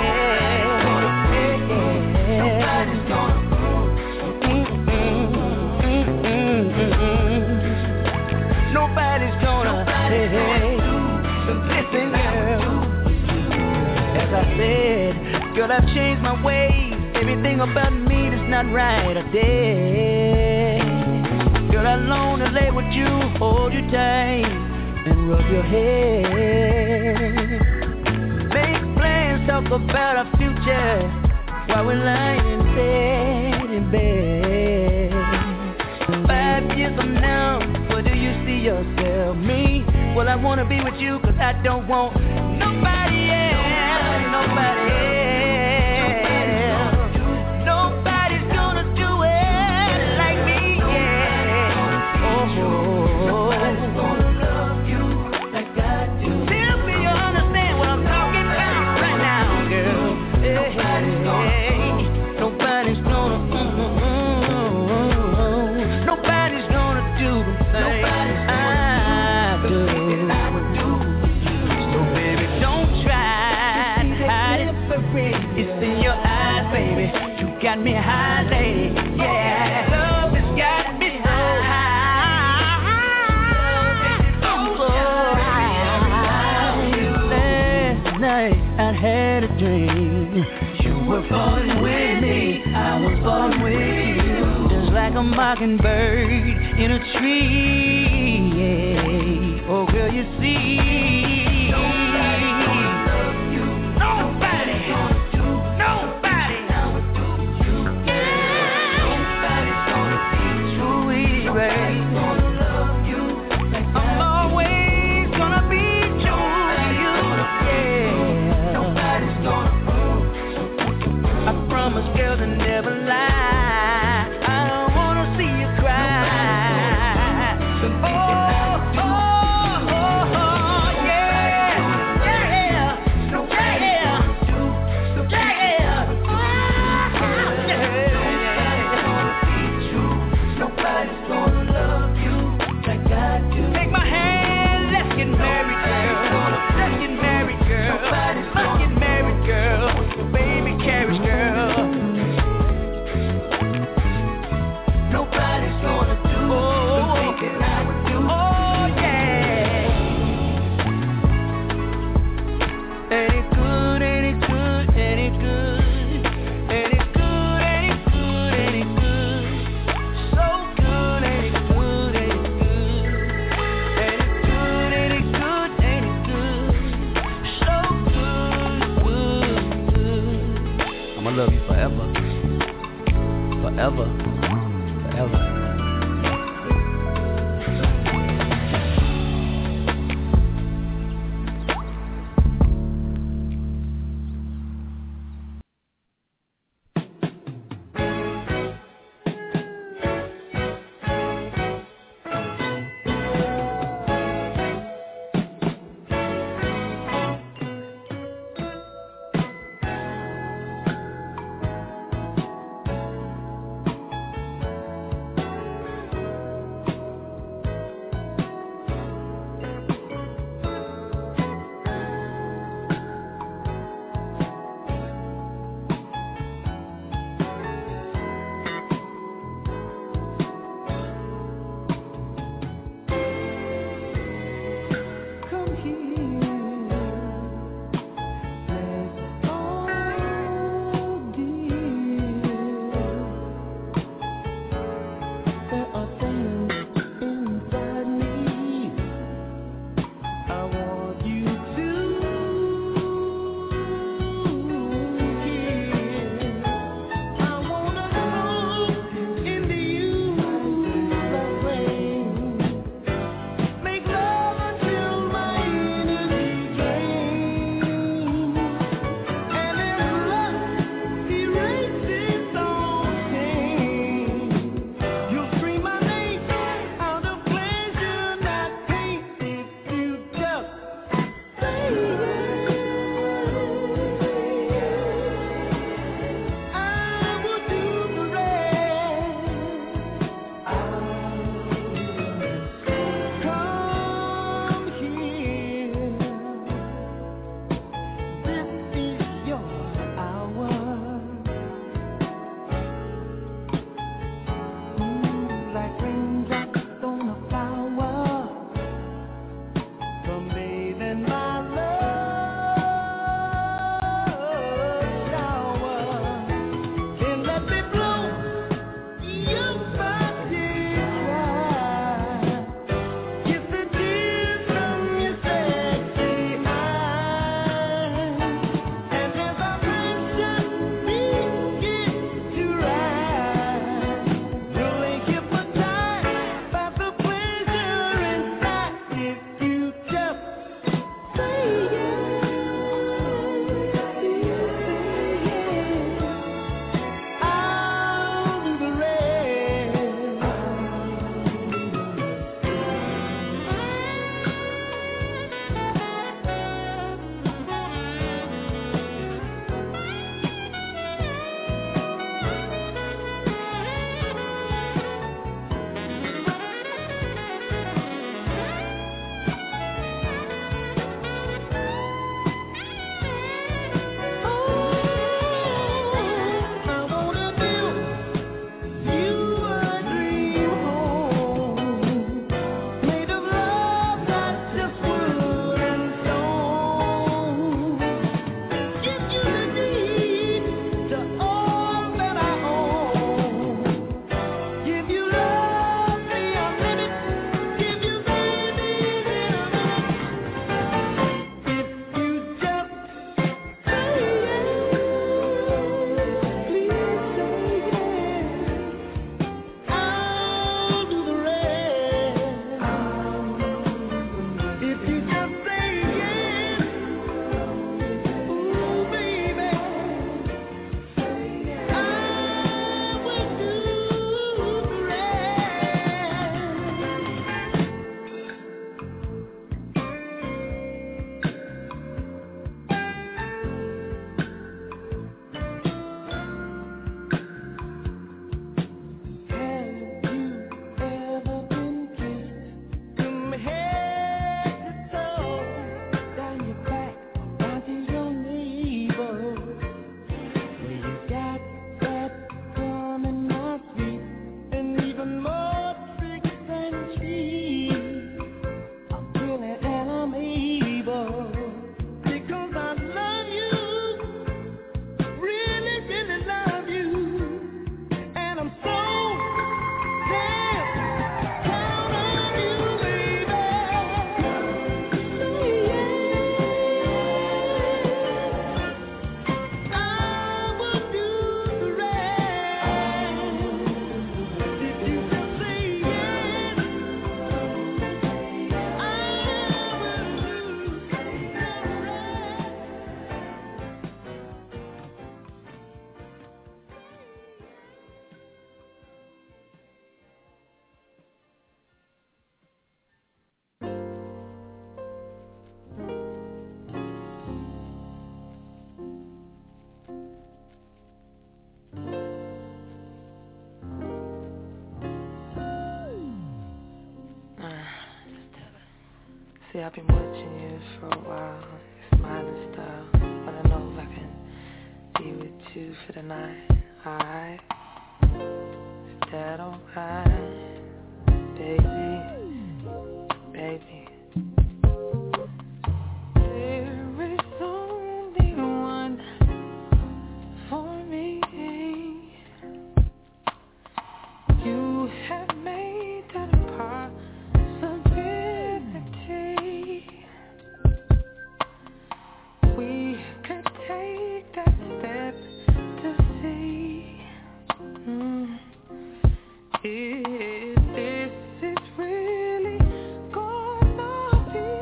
Nobody's gonna prove. Nobody's gonna. So listen, girl. As I said, girl, I've changed my ways. Everything about me is not right or dead. Girl, I long to lay with you, hold you tight, and rub your head. Make plans, talk about our future while we're lying in bed. 5 years from now, where do you see yourself? Me? Well, I wanna be with you, cause I don't want nobody else. Nobody else. Nobody's gonna do it like me, yeah. Oh, nobody's gonna love you like I do. Tell me you understand what I'm talking about right now, girl. Nobody's gonna nobody's gonna do the thing I do. So baby, don't try to hide it. It's in your eyes, baby. You got me high, lady. Yeah, love has got me so high. Last night I had a dream. You were falling with me, I was falling with you. Just like a mockingbird in a tree. Yeah. Oh, girl, you see. Girl, to never lie. I don't wanna see you cry. Oh, oh, oh, oh, yeah, yeah, yeah, nobody's gonna love you like I do. Take my hand, let's get married, girl. Let's get married, girl. Let's get married, girl. Baby carriage, girl. Nobody's gonna do the thing that I would do. Oh, yeah. Ain't it good, ain't it good, ain't it good? Ain't it good, ain't it good, ain't it good? So good, ain't it good, ain't it good? Ain't it good, ain't it good, ain't it good? So good, good, good. I'ma love you forever. Forever. Forever. See, I've been watching you for a while, smiling style. Wanna know if I can be with you for the night, alright? Is that alright, baby, baby? There is only one for me. You have made that a possibility. We could take that step to see if this is really gonna be.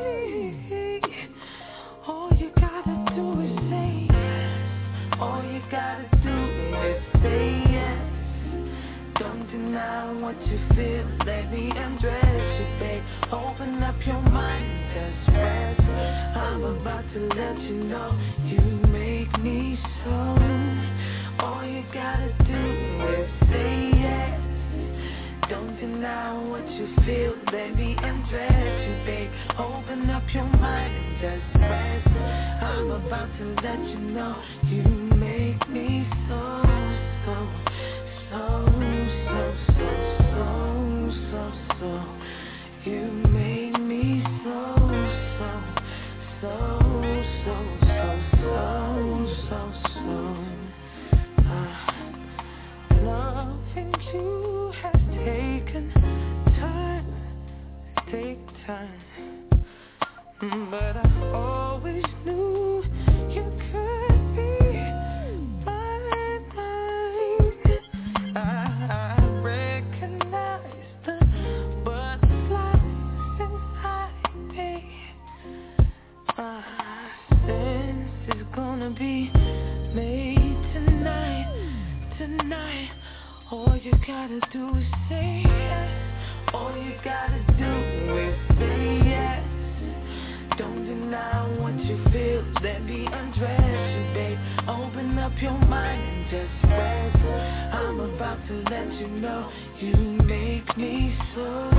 All you gotta do is say yes. All you gotta do is say yes. Don't deny what you feel. Let me undress you, babe. Open up your mind and just rest. I'm about to let you know you make me so. All you gotta do is say yes. Don't deny what you feel. Let me undress you, babe. Open up your mind and just rest. I'm about to let you know you make me so, so, so, so, so, so, so, so. You made me so, so, so, so, so, so, so, so. Loving you has taken time, but I always knew you could be mine. I recognize the butterflies inside me. My sense is gonna be made tonight. All you gotta do is say yes. All you gotta do is say yes. Don't deny what you feel. Let me undress you, babe. Open up your mind and just rest. I'm about to let you know you make me so.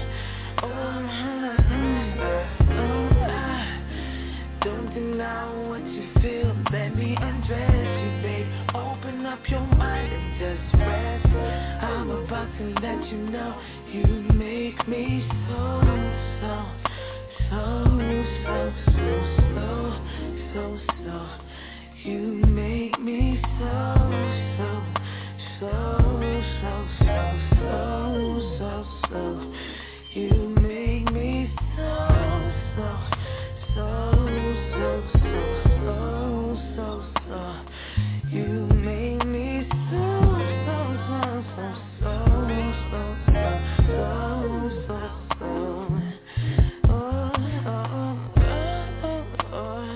Don't deny what you feel. Let me undress you, babe. Open up your mind and just rest. I'm about to let you know you make me so, so, so, so, so, so, so, so. You make me so, so, so, so, so, so, so, so. You make me so, so, so, so, so, so, so, so. You make me so, so, so, so, so, so, so, so, so. Oh, oh, oh, oh,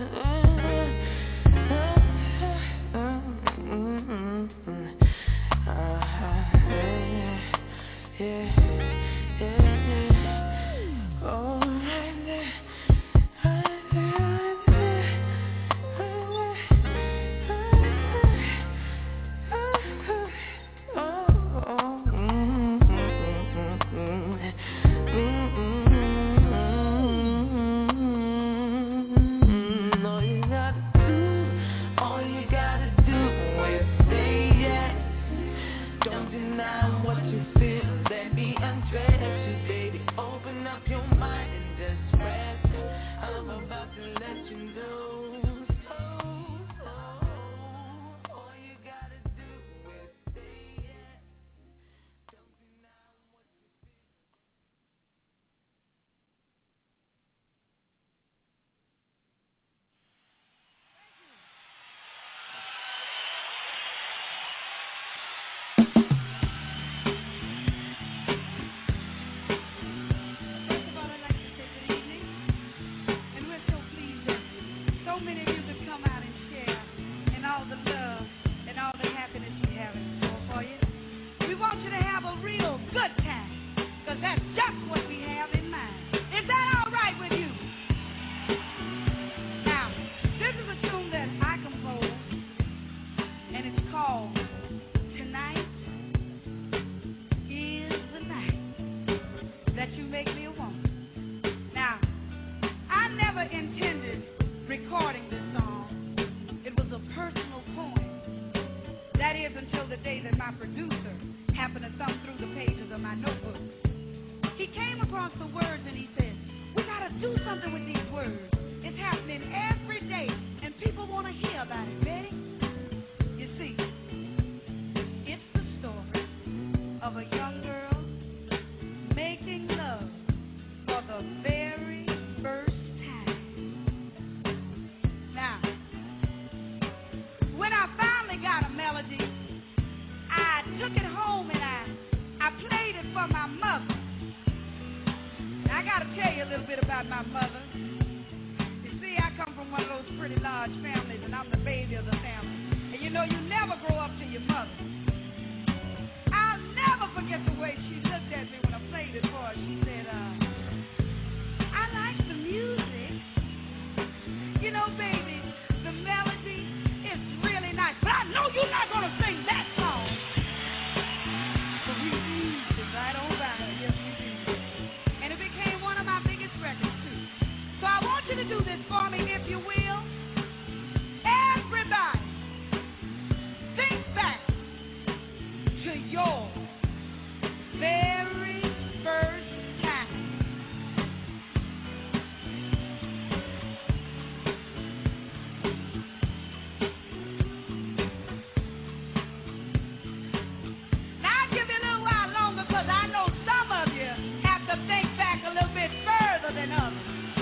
yeah, yeah, oh, all you gotta do is say yes. Don't deny what you feel. Let me undress you, baby. Open up your mind and just rest. I'm about to let you know. All you gotta do is say yes. Don't deny what you feel. the pages of my notebook. He came across the words and he said, we got to do something with these words. It's happening every day, and people want to hear about it. Ready? You see, it's the story of a young girl making love for the very first time. Now, when I finally got a melody, I took it home and I played it for my mother. Now, I got to tell you a little bit about my mother. You see, I come from one of those pretty large families, and I'm the baby of the family. And you know, you never grow up to your mother. I'll never forget the way she looked at me when I played it for her. She said, I like the music. You know, baby, the melody is really nice. But I know you're not going to sing that song. So we eased it right on by her. Yes, we did. And it became one of my biggest records, too. So I want you to do this for me, if you will. Everybody, think back to your very first time. Now I'll give you a little while longer because I know some of you have to think back a little bit further than others.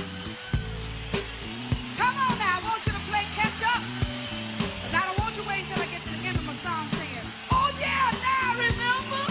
Come on now, I want you to play catch up. But I don't want you to wait until I get to the end of my song singing, oh yeah, now remember.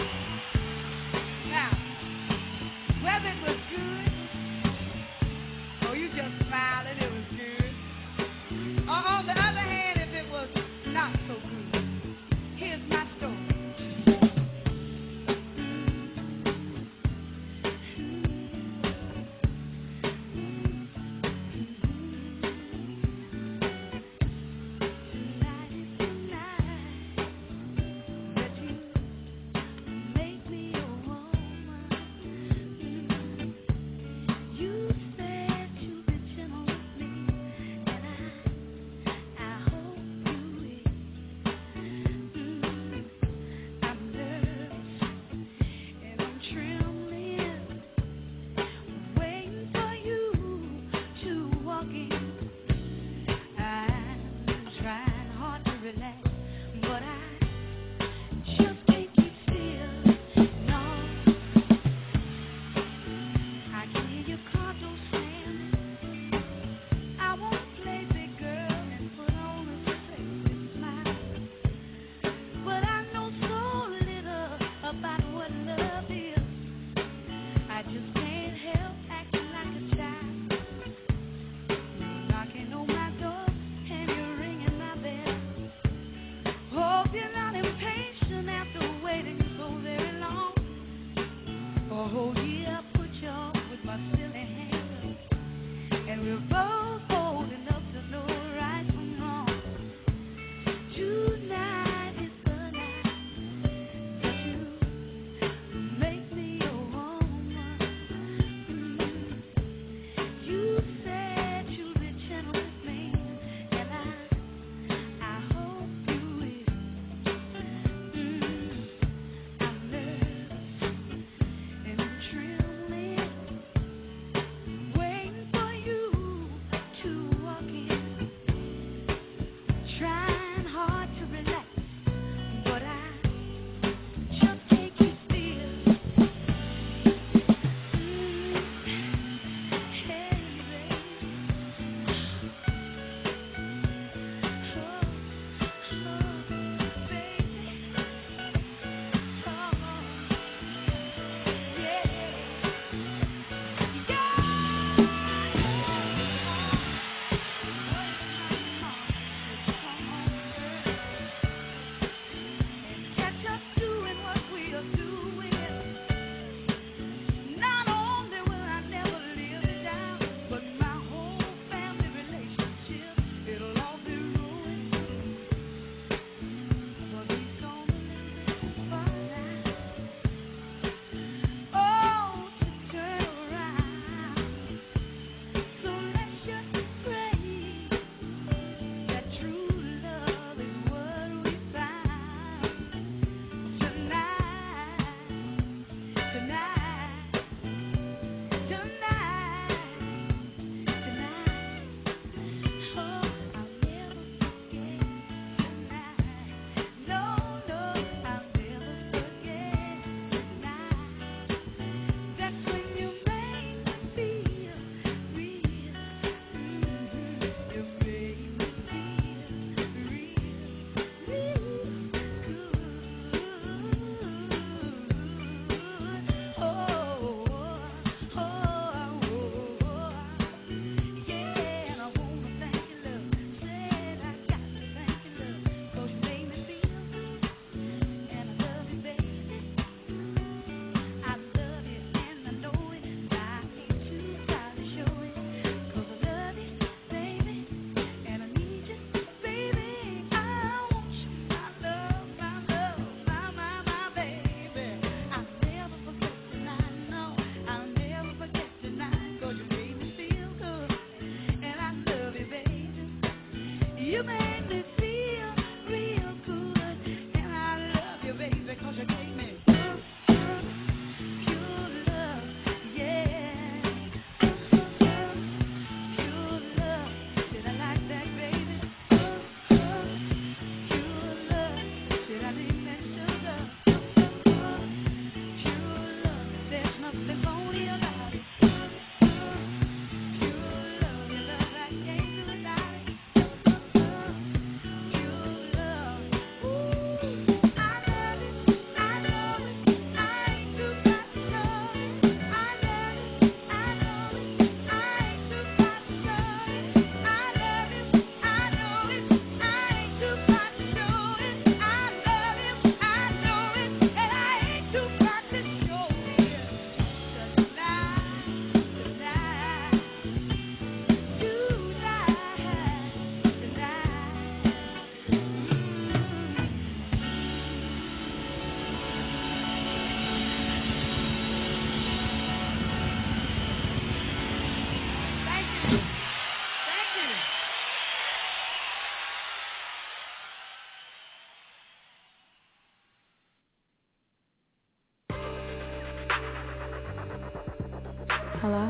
Hello?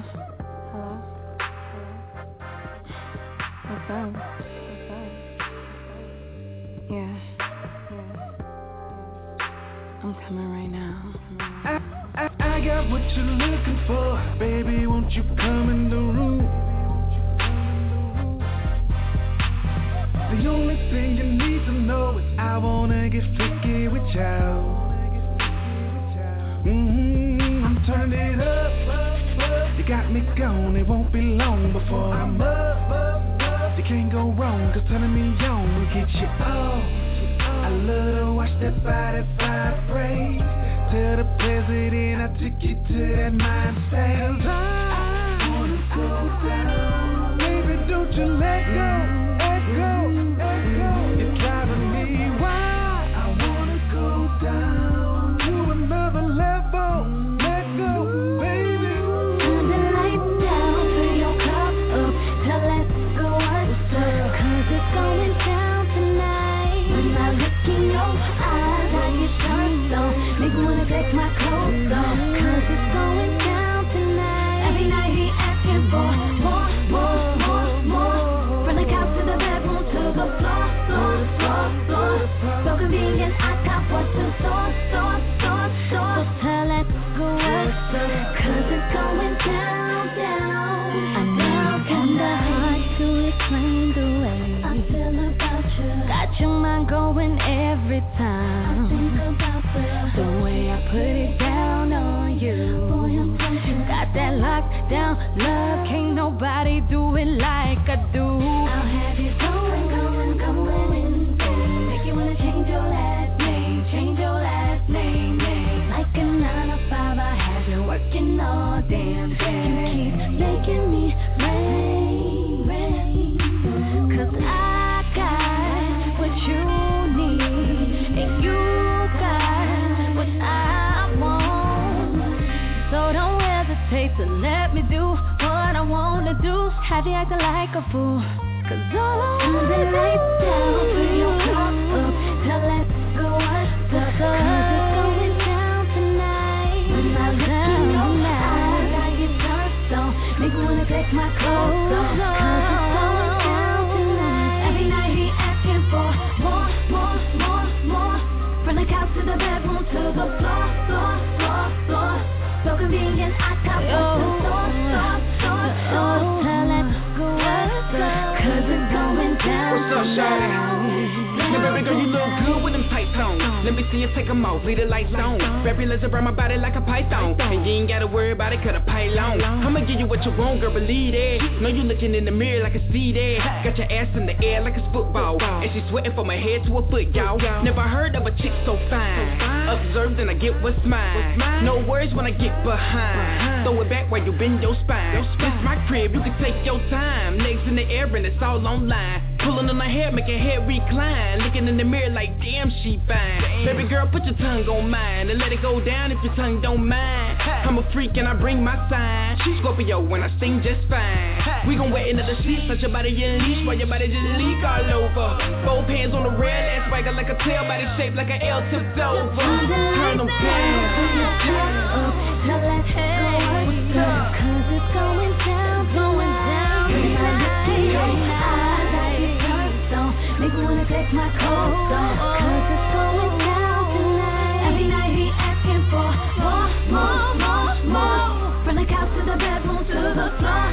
What's up? Yeah. I'm coming right now. I got what you're looking for. Baby, won't you come in the room? The only thing you need to know is I wanna get freaky with you. I'm turning it up. You got me gone, it won't be long before I'm up. You can't go wrong, cause turning me on will get you off. I love to watch that body vibrate. Tell the president I took you to that mind state. I wanna go down. Baby, don't you let go. You're driving me wild. I wanna go down to another level. Let go, baby. Turn the lights down, fill your cup up. Tell us go what's up, cause it's going down tonight. When I look in your eyes, I get turned on. Make me wanna take my clothes off, cause it's going down tonight. Every night he asking for more. From the couch to the bedroom to the floor. So convenient, I got what to store. So tell us go what's up, cause it's going down. I never got the heart to explain the way I feel about you. Got your mind going every time I think about the way I put it down on you. Got that lockdown love, can't nobody do it like I do. I'll have you going. Make you wanna change your last name. Like a 9 to 5, I have you working all damn day. You keep making me rain. Cause I got what you need, and you got what I want. So don't hesitate to let me do what I wanna do. Have you acting like a fool? Cause all I want is lights down, fill your cup up. Tell us go what's up, cause it's going down tonight. When I look in your eyes, I get turned on. Make me wanna take my clothes off, cause it's going down tonight. Every night he asking for more. From the couch to the bedroom to the floor. So convenient, I got what to store. Tell us go what's up, cause it's going down. What's up, shawty? Now, baby girl, you look good with them tights on. Let me see you take them off, leave the lights on. Fabulous around my body like a python. And you ain't gotta worry about it, cut a pylon. I'ma give you what you want, girl, believe it. Know you looking in the mirror like a see that. Got your ass in the air like it's football. And she sweating from her head to her foot, y'all. Never heard of a chick so fine. Observed and I get what's mine. No words when I get behind. Throw it back while you bend your spine. This my crib, you can take your time. Legs in the air and it's all online. Pulling on her hair, make her head recline. Looking in the mirror like, damn, she fine. Baby girl, put your tongue on mine and let it go down if your tongue don't mind. I'm a freak and I bring my sign. She's Scorpio when I sing just fine. We gon' wet into the sheets, let your body unleash while your body just leak all over. Both hands on the rail, ass swagger like a tail, body shaped like an L tipped over. Turn them down. Tell us what's up, cause it's going down. When I look in your eyes, I get turned on. Make me wanna take my clothes off, cause it's going down tonight. Every night he asking for more. From the couch to the bedroom to the floor.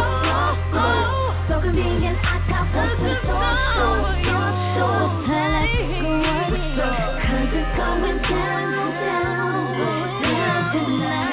So convenient, I got what to store. Tell us what's up, cause it's going down tonight.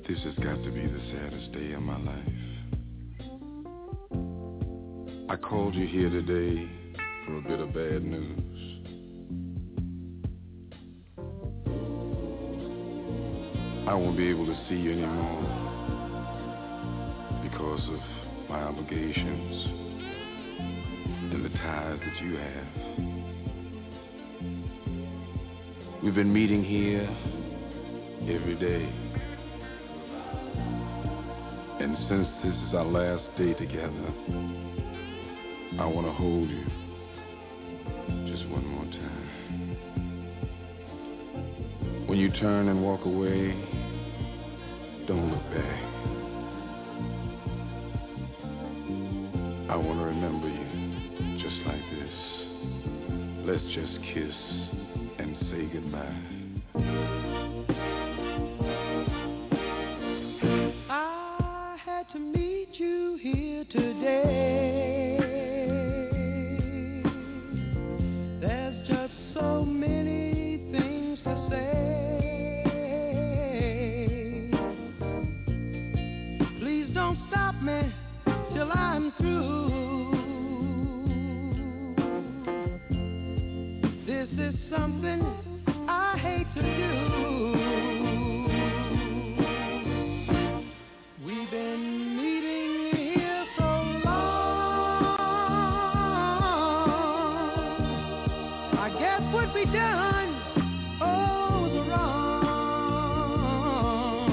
This has got to be the saddest day of my life. I called you here today for a bit of bad news. I won't be able to see you anymore because of my obligations and the ties that you have. We've been meeting here every day. And since this is our last day together, I want to hold you just one more time. When you turn and walk away, don't look back. I want to remember you just like this. Let's just kiss and say goodbye. I had to meet you here today. There's just so many things to say. Please don't stop me till I'm through. This is something I hate to do. We've been meeting here so long. I guess what we done, oh, the wrong.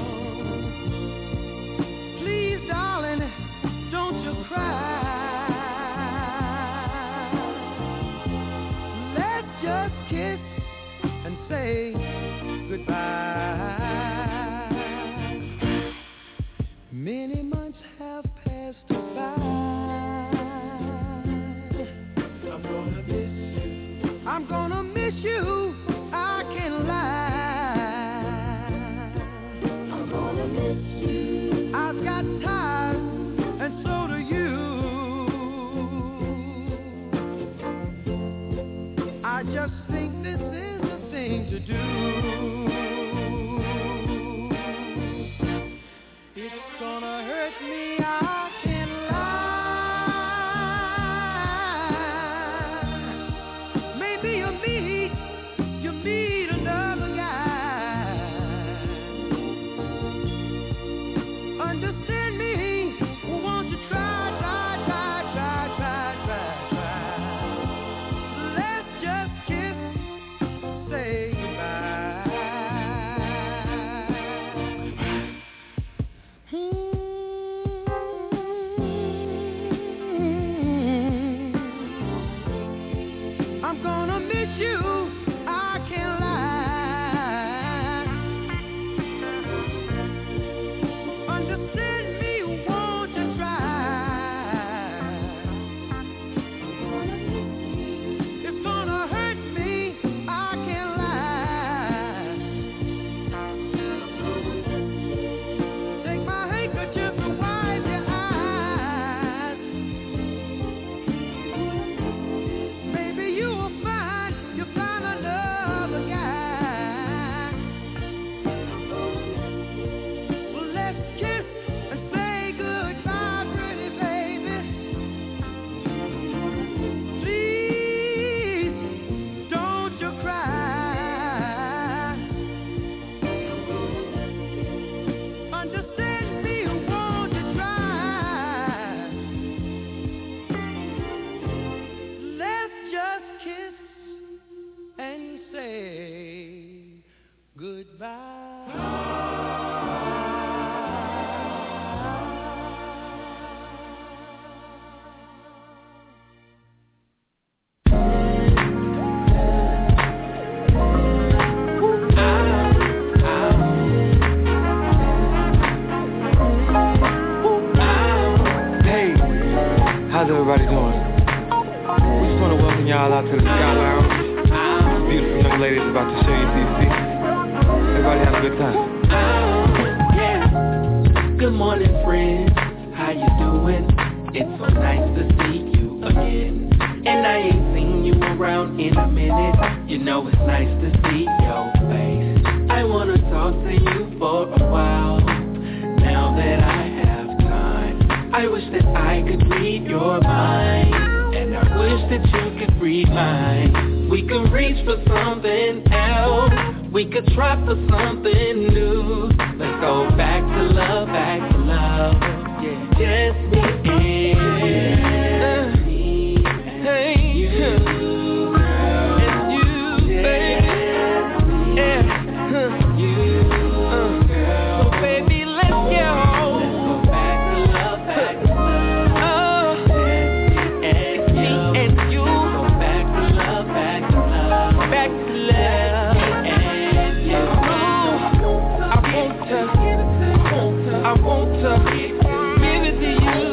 Please, darling, don't you cry. Let's just kiss and say goodbye. Many months have passed by. I'm gonna miss you. I'm gonna miss you. I can't lie. I'm gonna miss you. I've got ties, and so do you. I just think this is the thing to do. It's gonna hurt me, I can't lie. Maybe you meet another guy. Understand me, won't you try. Let's just kiss, say goodbye. I'm gonna miss you, I can't lie. Understand me, won't you try? It's gonna hurt me, I can't lie. Take my handkerchief and wipe your eyes. Maybe you will find another guy. Well, let's kiss and say goodbye, pretty baby. Please, don't you cry. Understand me, won't you try? Let's just kiss and say goodbye. Hey, how's everybody doing? We just want to welcome y'all out to the Sky Lounge. Beautiful young ladies about to show you CC. Everybody have a good time. Good morning, friends. How you doing? It's so nice to see you again. And I ain't seen you around in a minute. You know it's nice to see your face. I wanna talk to you for a while. now that I have time, I wish that I could read your mind, and I wish that you could read mine. We could reach for something else, we could try for something new. Let's go back to love, yeah. Just me and hey, you, and you, baby, yeah, you, girl. So baby, let's go. Let's go back to love, oh, just me and you, go back to love, back to love, and you. I want to give it to you.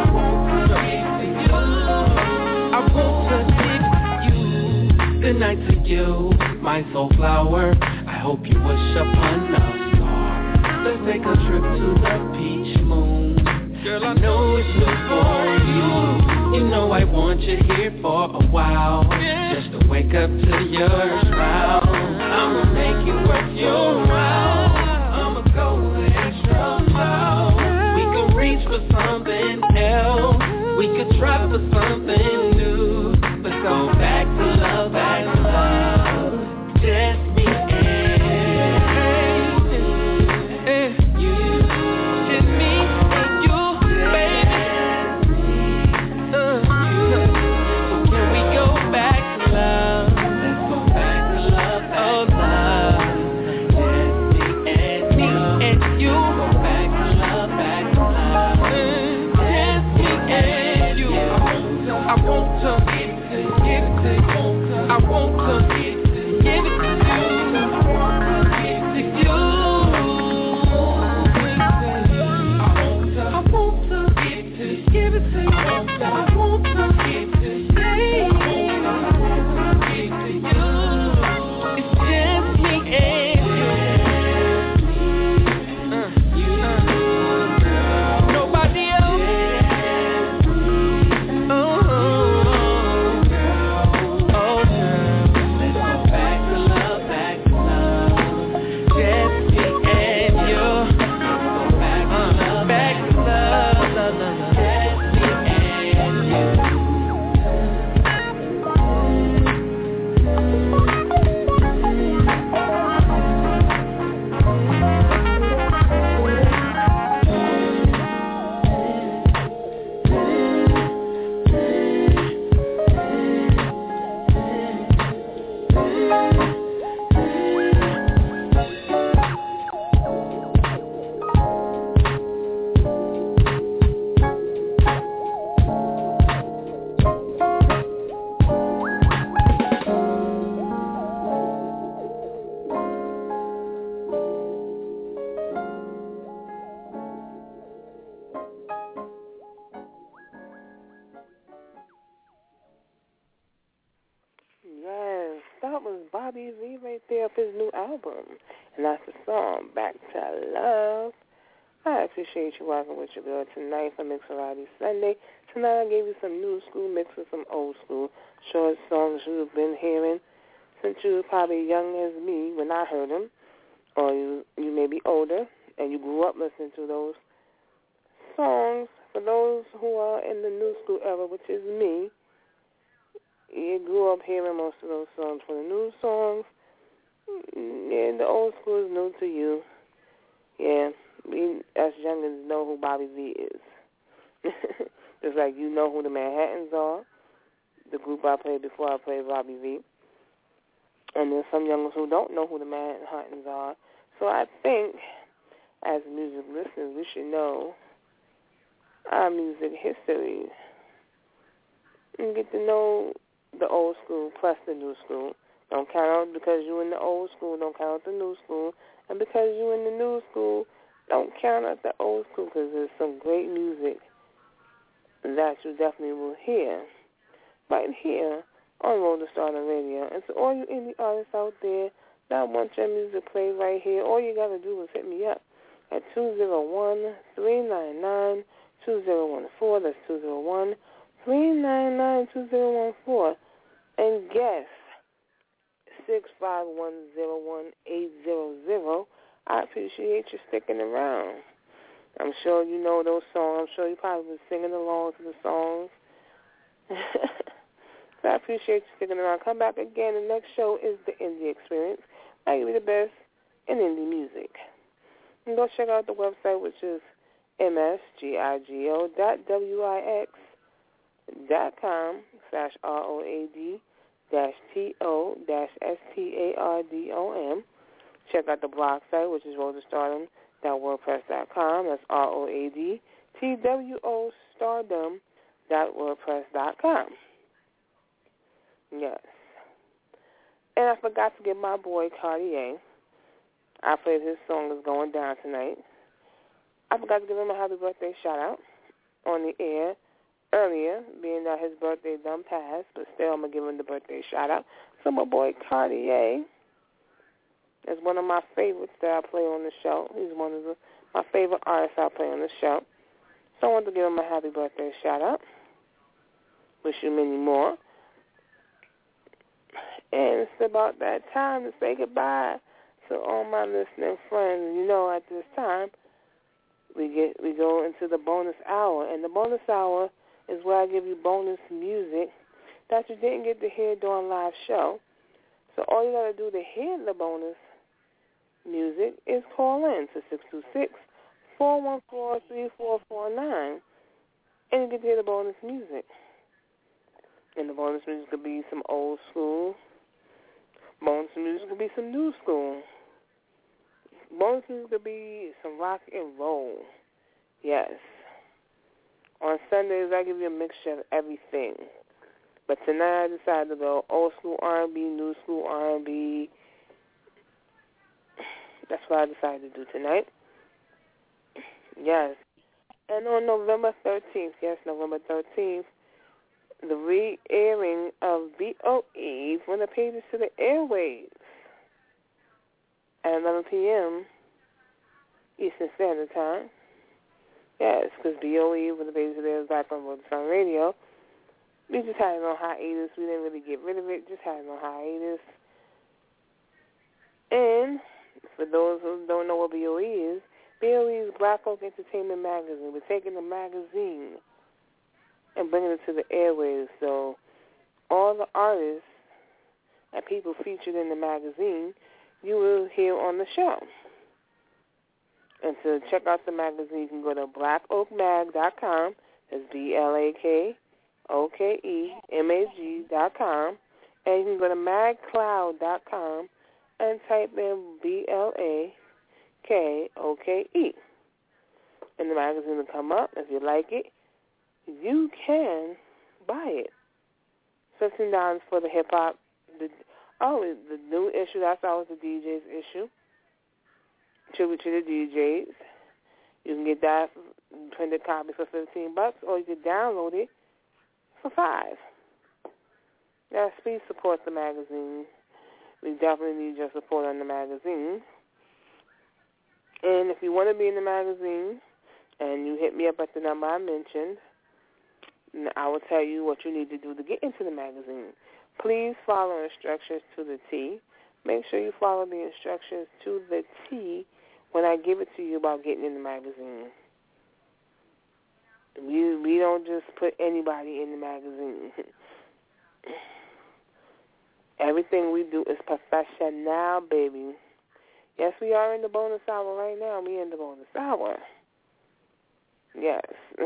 I want to give you good night to you, my soul flower. I hope you wish upon a star. Let's take a trip to the peach moon. Girl, I know it's good for you. You know I want you here for a while, just to wake up to your smile. I'ma make it worth your while. I'ma go the extra mile. We can reach for something else, we could try for something new. Let's go back to love, just me and you, just me and you, baby. So can we go back to love? Let's go back to love, oh love. Just me and you, go back to love, just me and you. I want to give it to you. I want to give it to you. Give it to you. I want to give it to you. Give it to you. I want to give it to you. Give it to you. It's just me and you. Nobody else. Yes, that was Bobby V right there off his new album. And that's the song, Back to Love. I appreciate you rocking with your girl tonight for Mixology Sunday. Tonight I gave you some new school mixed with some old school short songs you've been hearing since you were probably young as me when I heard them, or you may be older and you grew up listening to those songs. For those who are in the new school era, which is me, you grew up hearing most of those songs. For the new songs, yeah, the old school is new to you. Yeah, we as youngins know who Bobby V is. Just like you know who the Manhattans are, the group I played before I played Bobby V. And there's some youngins who don't know who the Manhattans are. So I think, as music listeners, we should know our music history and get to know the old school plus the new school. Don't count out because you're in the old school, don't count out the new school. And because you're in the new school, don't count out the old school, because there's some great music that you definitely will hear right here on Roll the Starter Radio. And so all you indie artists out there that want your music played right here, all you got to do is hit me up at 201-399-2014. That's 201-399-2014. And guess 65101-800. I appreciate you sticking around. I'm sure you know those songs. I'm sure you probably been singing along to the songs. So I appreciate you sticking around. Come back again. The next show is the Indie Experience. I give you the best in indie music. And go check out the website, which is msgigo.wix/ROAD-TO-STARDOM. Check out the blog site, which is roadtostardom.wordpress.com. That's ROADTWO-stardom.wordpress.com. Yes. And I forgot to give my boy Cartier. I played his song is going down tonight. I forgot to give him a happy birthday shout-out on the air earlier, being that his birthday done passed, but still I'm going to give him the birthday shout-out. So my boy Cartier is one of my favorites that I play on the show. He's one of my favorite artists I play on the show. So I want to give him a happy birthday shout-out. Wish you many more. And it's about that time to say goodbye to all my listening friends. You know, at this time, we go into the bonus hour. And the bonus hour is where I give you bonus music that you didn't get to hear during live show. So all you got to do to hear the bonus music is call in to 626-414-3449, and you can hear the bonus music. And the bonus music could be some old school. Bonus music could be some new school. Bonus music could be some rock and roll. Yes. On Sundays, I give you a mixture of everything. But tonight, I decided to go old school R&B, new school R&B. That's what I decided to do tonight. Yes. And on November 13th, the re-airing of BOE from the pages to the airwaves at 11 p.m. Eastern Standard Time. Yes, because BOE from the pages to the airwaves back on Road Sun Radio. We just had it on hiatus. We didn't really get rid of it. Just had it on hiatus. And for those who don't know what BOE is Black Folk Entertainment Magazine. We're taking the magazine and bringing it to the airwaves. So all the artists and people featured in the magazine, you will hear on the show. And to check out the magazine, you can go to blackoakmag.com. That's BLAKOKEMAG.com. And you can go to magcloud.com and type in BLAKOKE. And the magazine will come up. If you like it, you can buy it. $15 for the hip-hop. The new issue, that's always the DJ's issue. Tribute to the DJs. You can get that printed copy for $15, or you can download it for $5. Yes, please support the magazine. We definitely need your support on the magazine. And if you want to be in the magazine and you hit me up at the number I mentioned, I will tell you what you need to do to get into the magazine. Please follow instructions to the T. Make sure you follow the instructions to the T when I give it to you about getting in the magazine. We don't just put anybody in the magazine. Everything we do is professional, baby. Yes, we are in the bonus hour right now. We in the bonus hour. Yes.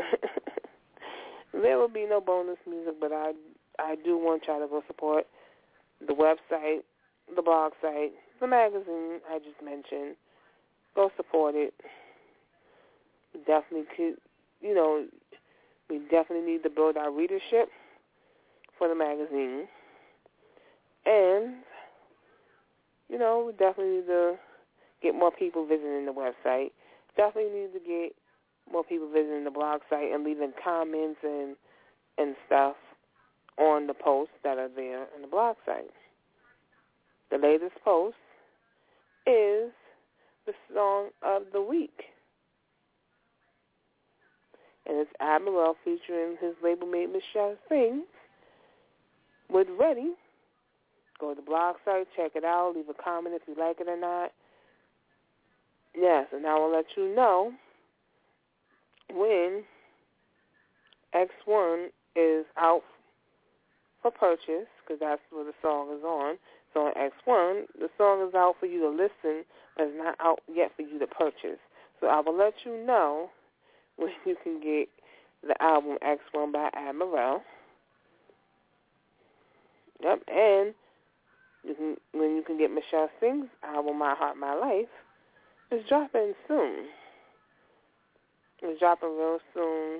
There will be no bonus music, but I do want y'all to go support the website, the blog site, the magazine I just mentioned. Go support it. We definitely could, we definitely need to build our readership for the magazine. And, we definitely need to get more people visiting the website. Definitely need to get more people visiting the blog site and leaving comments and stuff on the posts that are there on the blog site. The latest post is the song of the week. And it's Admiral featuring his label mate Michelle Sings with Ready. Go to the blog site, check it out, leave a comment if you like it or not. Yes, and I will let you know when X1 is out for purchase, because that's where the song is on. So on X1, the song is out for you to listen, but it's not out yet for you to purchase. So I will let you know when you can get the album X1 by Admiral. Yep, and when you can get Michelle Singh's album, My Heart, My Life. It's dropping soon. It's dropping real soon.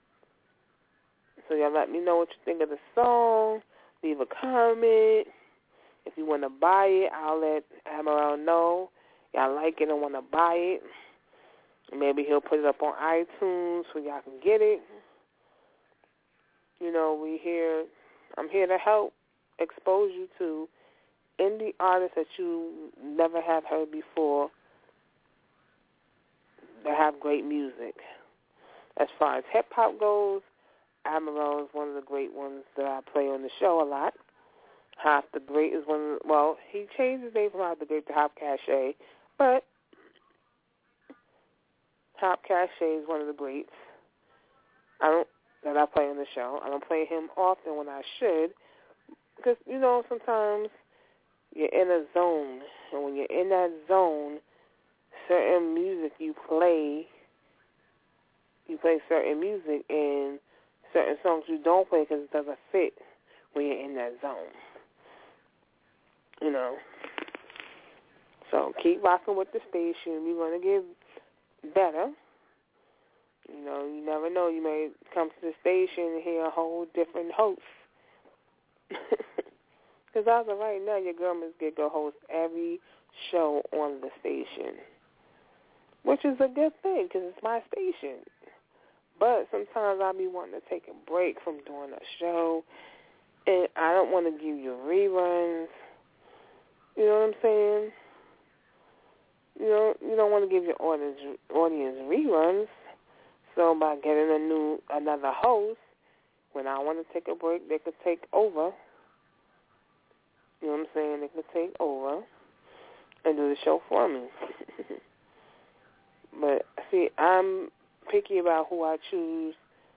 So y'all let me know what you think of the song. Leave a comment. If you want to buy it, I'll let Admiral know. Y'all like it and want to buy it. Maybe he'll put it up on iTunes so y'all can get it. You know, I'm here to help expose you to indie artists that you never have heard before that have great music. As far as hip-hop goes, Admiral is one of the great ones that I play on the show a lot. Hop the Great is one of the, well, he changed his name from Hop the Great to Hop Cache, but Hop Cache is one of the greats that I play on the show. I don't play him often when I should, because, you know, sometimes you're in a zone, and when you're in that zone, certain music you play certain music, and certain songs you don't play because it doesn't fit when you're in that zone. You know. So keep rocking with the station. We're going to get better. You know, you never know. You may come to the station and hear a whole different host. Because as of right now, your girl Miss Giga hosts every show on the station, which is a good thing because it's my station. But sometimes I'll be wanting to take a break from doing a show, and I don't want to give you reruns. You know what I'm saying? You don't want to give your audience reruns. So by getting another host, when I want to take a break, they could take over. You know what I'm saying? They could take over and do the show for me. But see, I'm picky about who I choose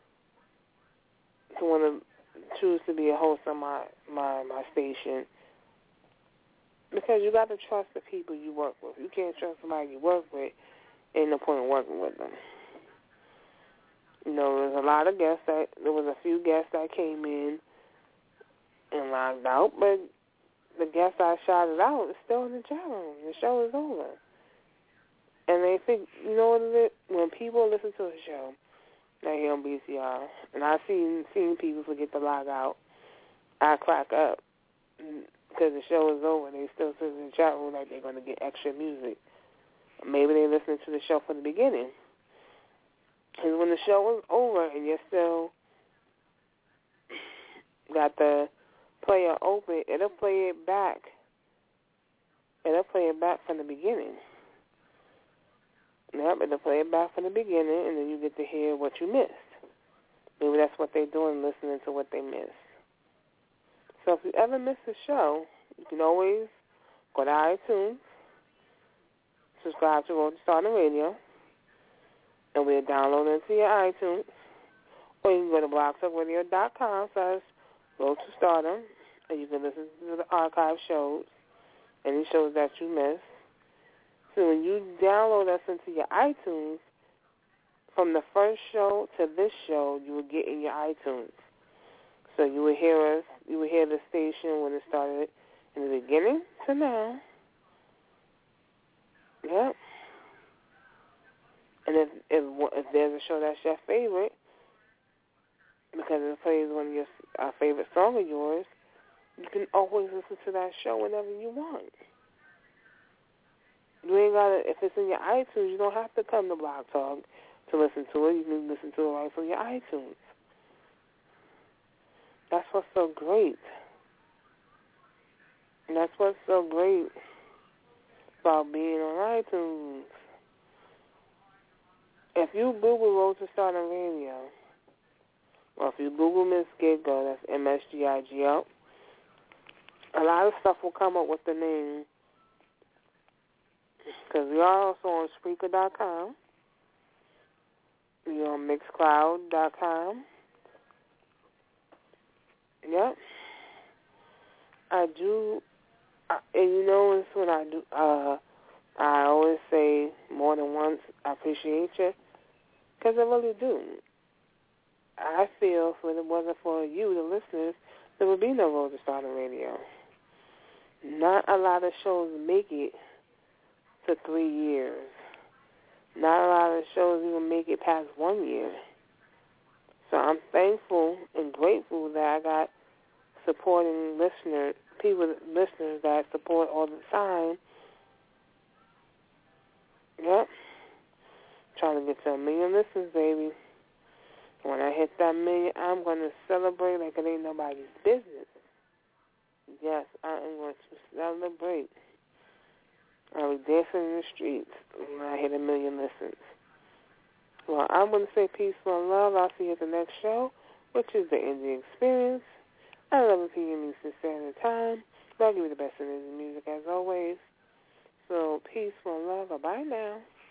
to be a host on my station, because you got to trust the people you work with. You can't trust somebody you work with, ain't no point in working with them. You know, there was a few guests that came in and logged out, but the guests I shouted out is still in the chat room. The show is over. And they think, you know what it is? When people listen to a show, like here on BCR, and I've seen people forget to log out, I crack up because the show is over. They still sit in the chat room like they're going to get extra music. Maybe they're listening to the show from the beginning. Because when the show is over and you're still got the player open, it'll play it back. It'll play it back from the beginning. Yep, it'll play it back from the beginning, and then you get to hear what you missed. Maybe that's what they're doing, listening to what they missed. So if you ever miss a show, you can always go to iTunes, subscribe to Road to Stardom Radio, and we'll download it into your iTunes. Or you can go to blogtalkradio.com/Road to Stardom, and you can listen to the archive shows, any shows that you missed. So when you download us into your iTunes, from the first show to this show, you will get in your iTunes. So you will hear us, you will hear the station when it started in the beginning to now. Yep. And if there's a show that's your favorite, because it plays one of your favorite song of yours, you can always listen to that show whenever you want. You ain't gotta, if it's in your iTunes, you don't have to come to Blog Talk to listen to it. You can listen to it right from your iTunes. That's what's so great. And that's what's so great about being on iTunes. If you Google Road to Stardom Radio, or if you Google Miss Gigo, that's MSGIGO, a lot of stuff will come up with the name, because we are also on Spreaker.com. You're on Mixcloud.com. Yep. I do, and you know, it's when I do, I always say more than once, I appreciate you, because I really do. I feel if it wasn't for you, the listeners, there would be no Road to Stardom Radio. Not a lot of shows make it to 3 years. Not a lot of shows even make it past 1 year. So I'm thankful and grateful that I got supporting listeners that support all the time. Yep. Trying to get to 1 million listeners, baby. When I hit that 1 million, I'm going to celebrate like it ain't nobody's business. Yes, I am going to celebrate. I'll be dancing in the streets when I hit 1 million listens. Well, I'm going to say peace and love. I'll see you at the next show, which is the Indie Experience. I love it PM Eastern Standard Time. I'll give you the best in the music as always. So peace and love. Bye-bye now.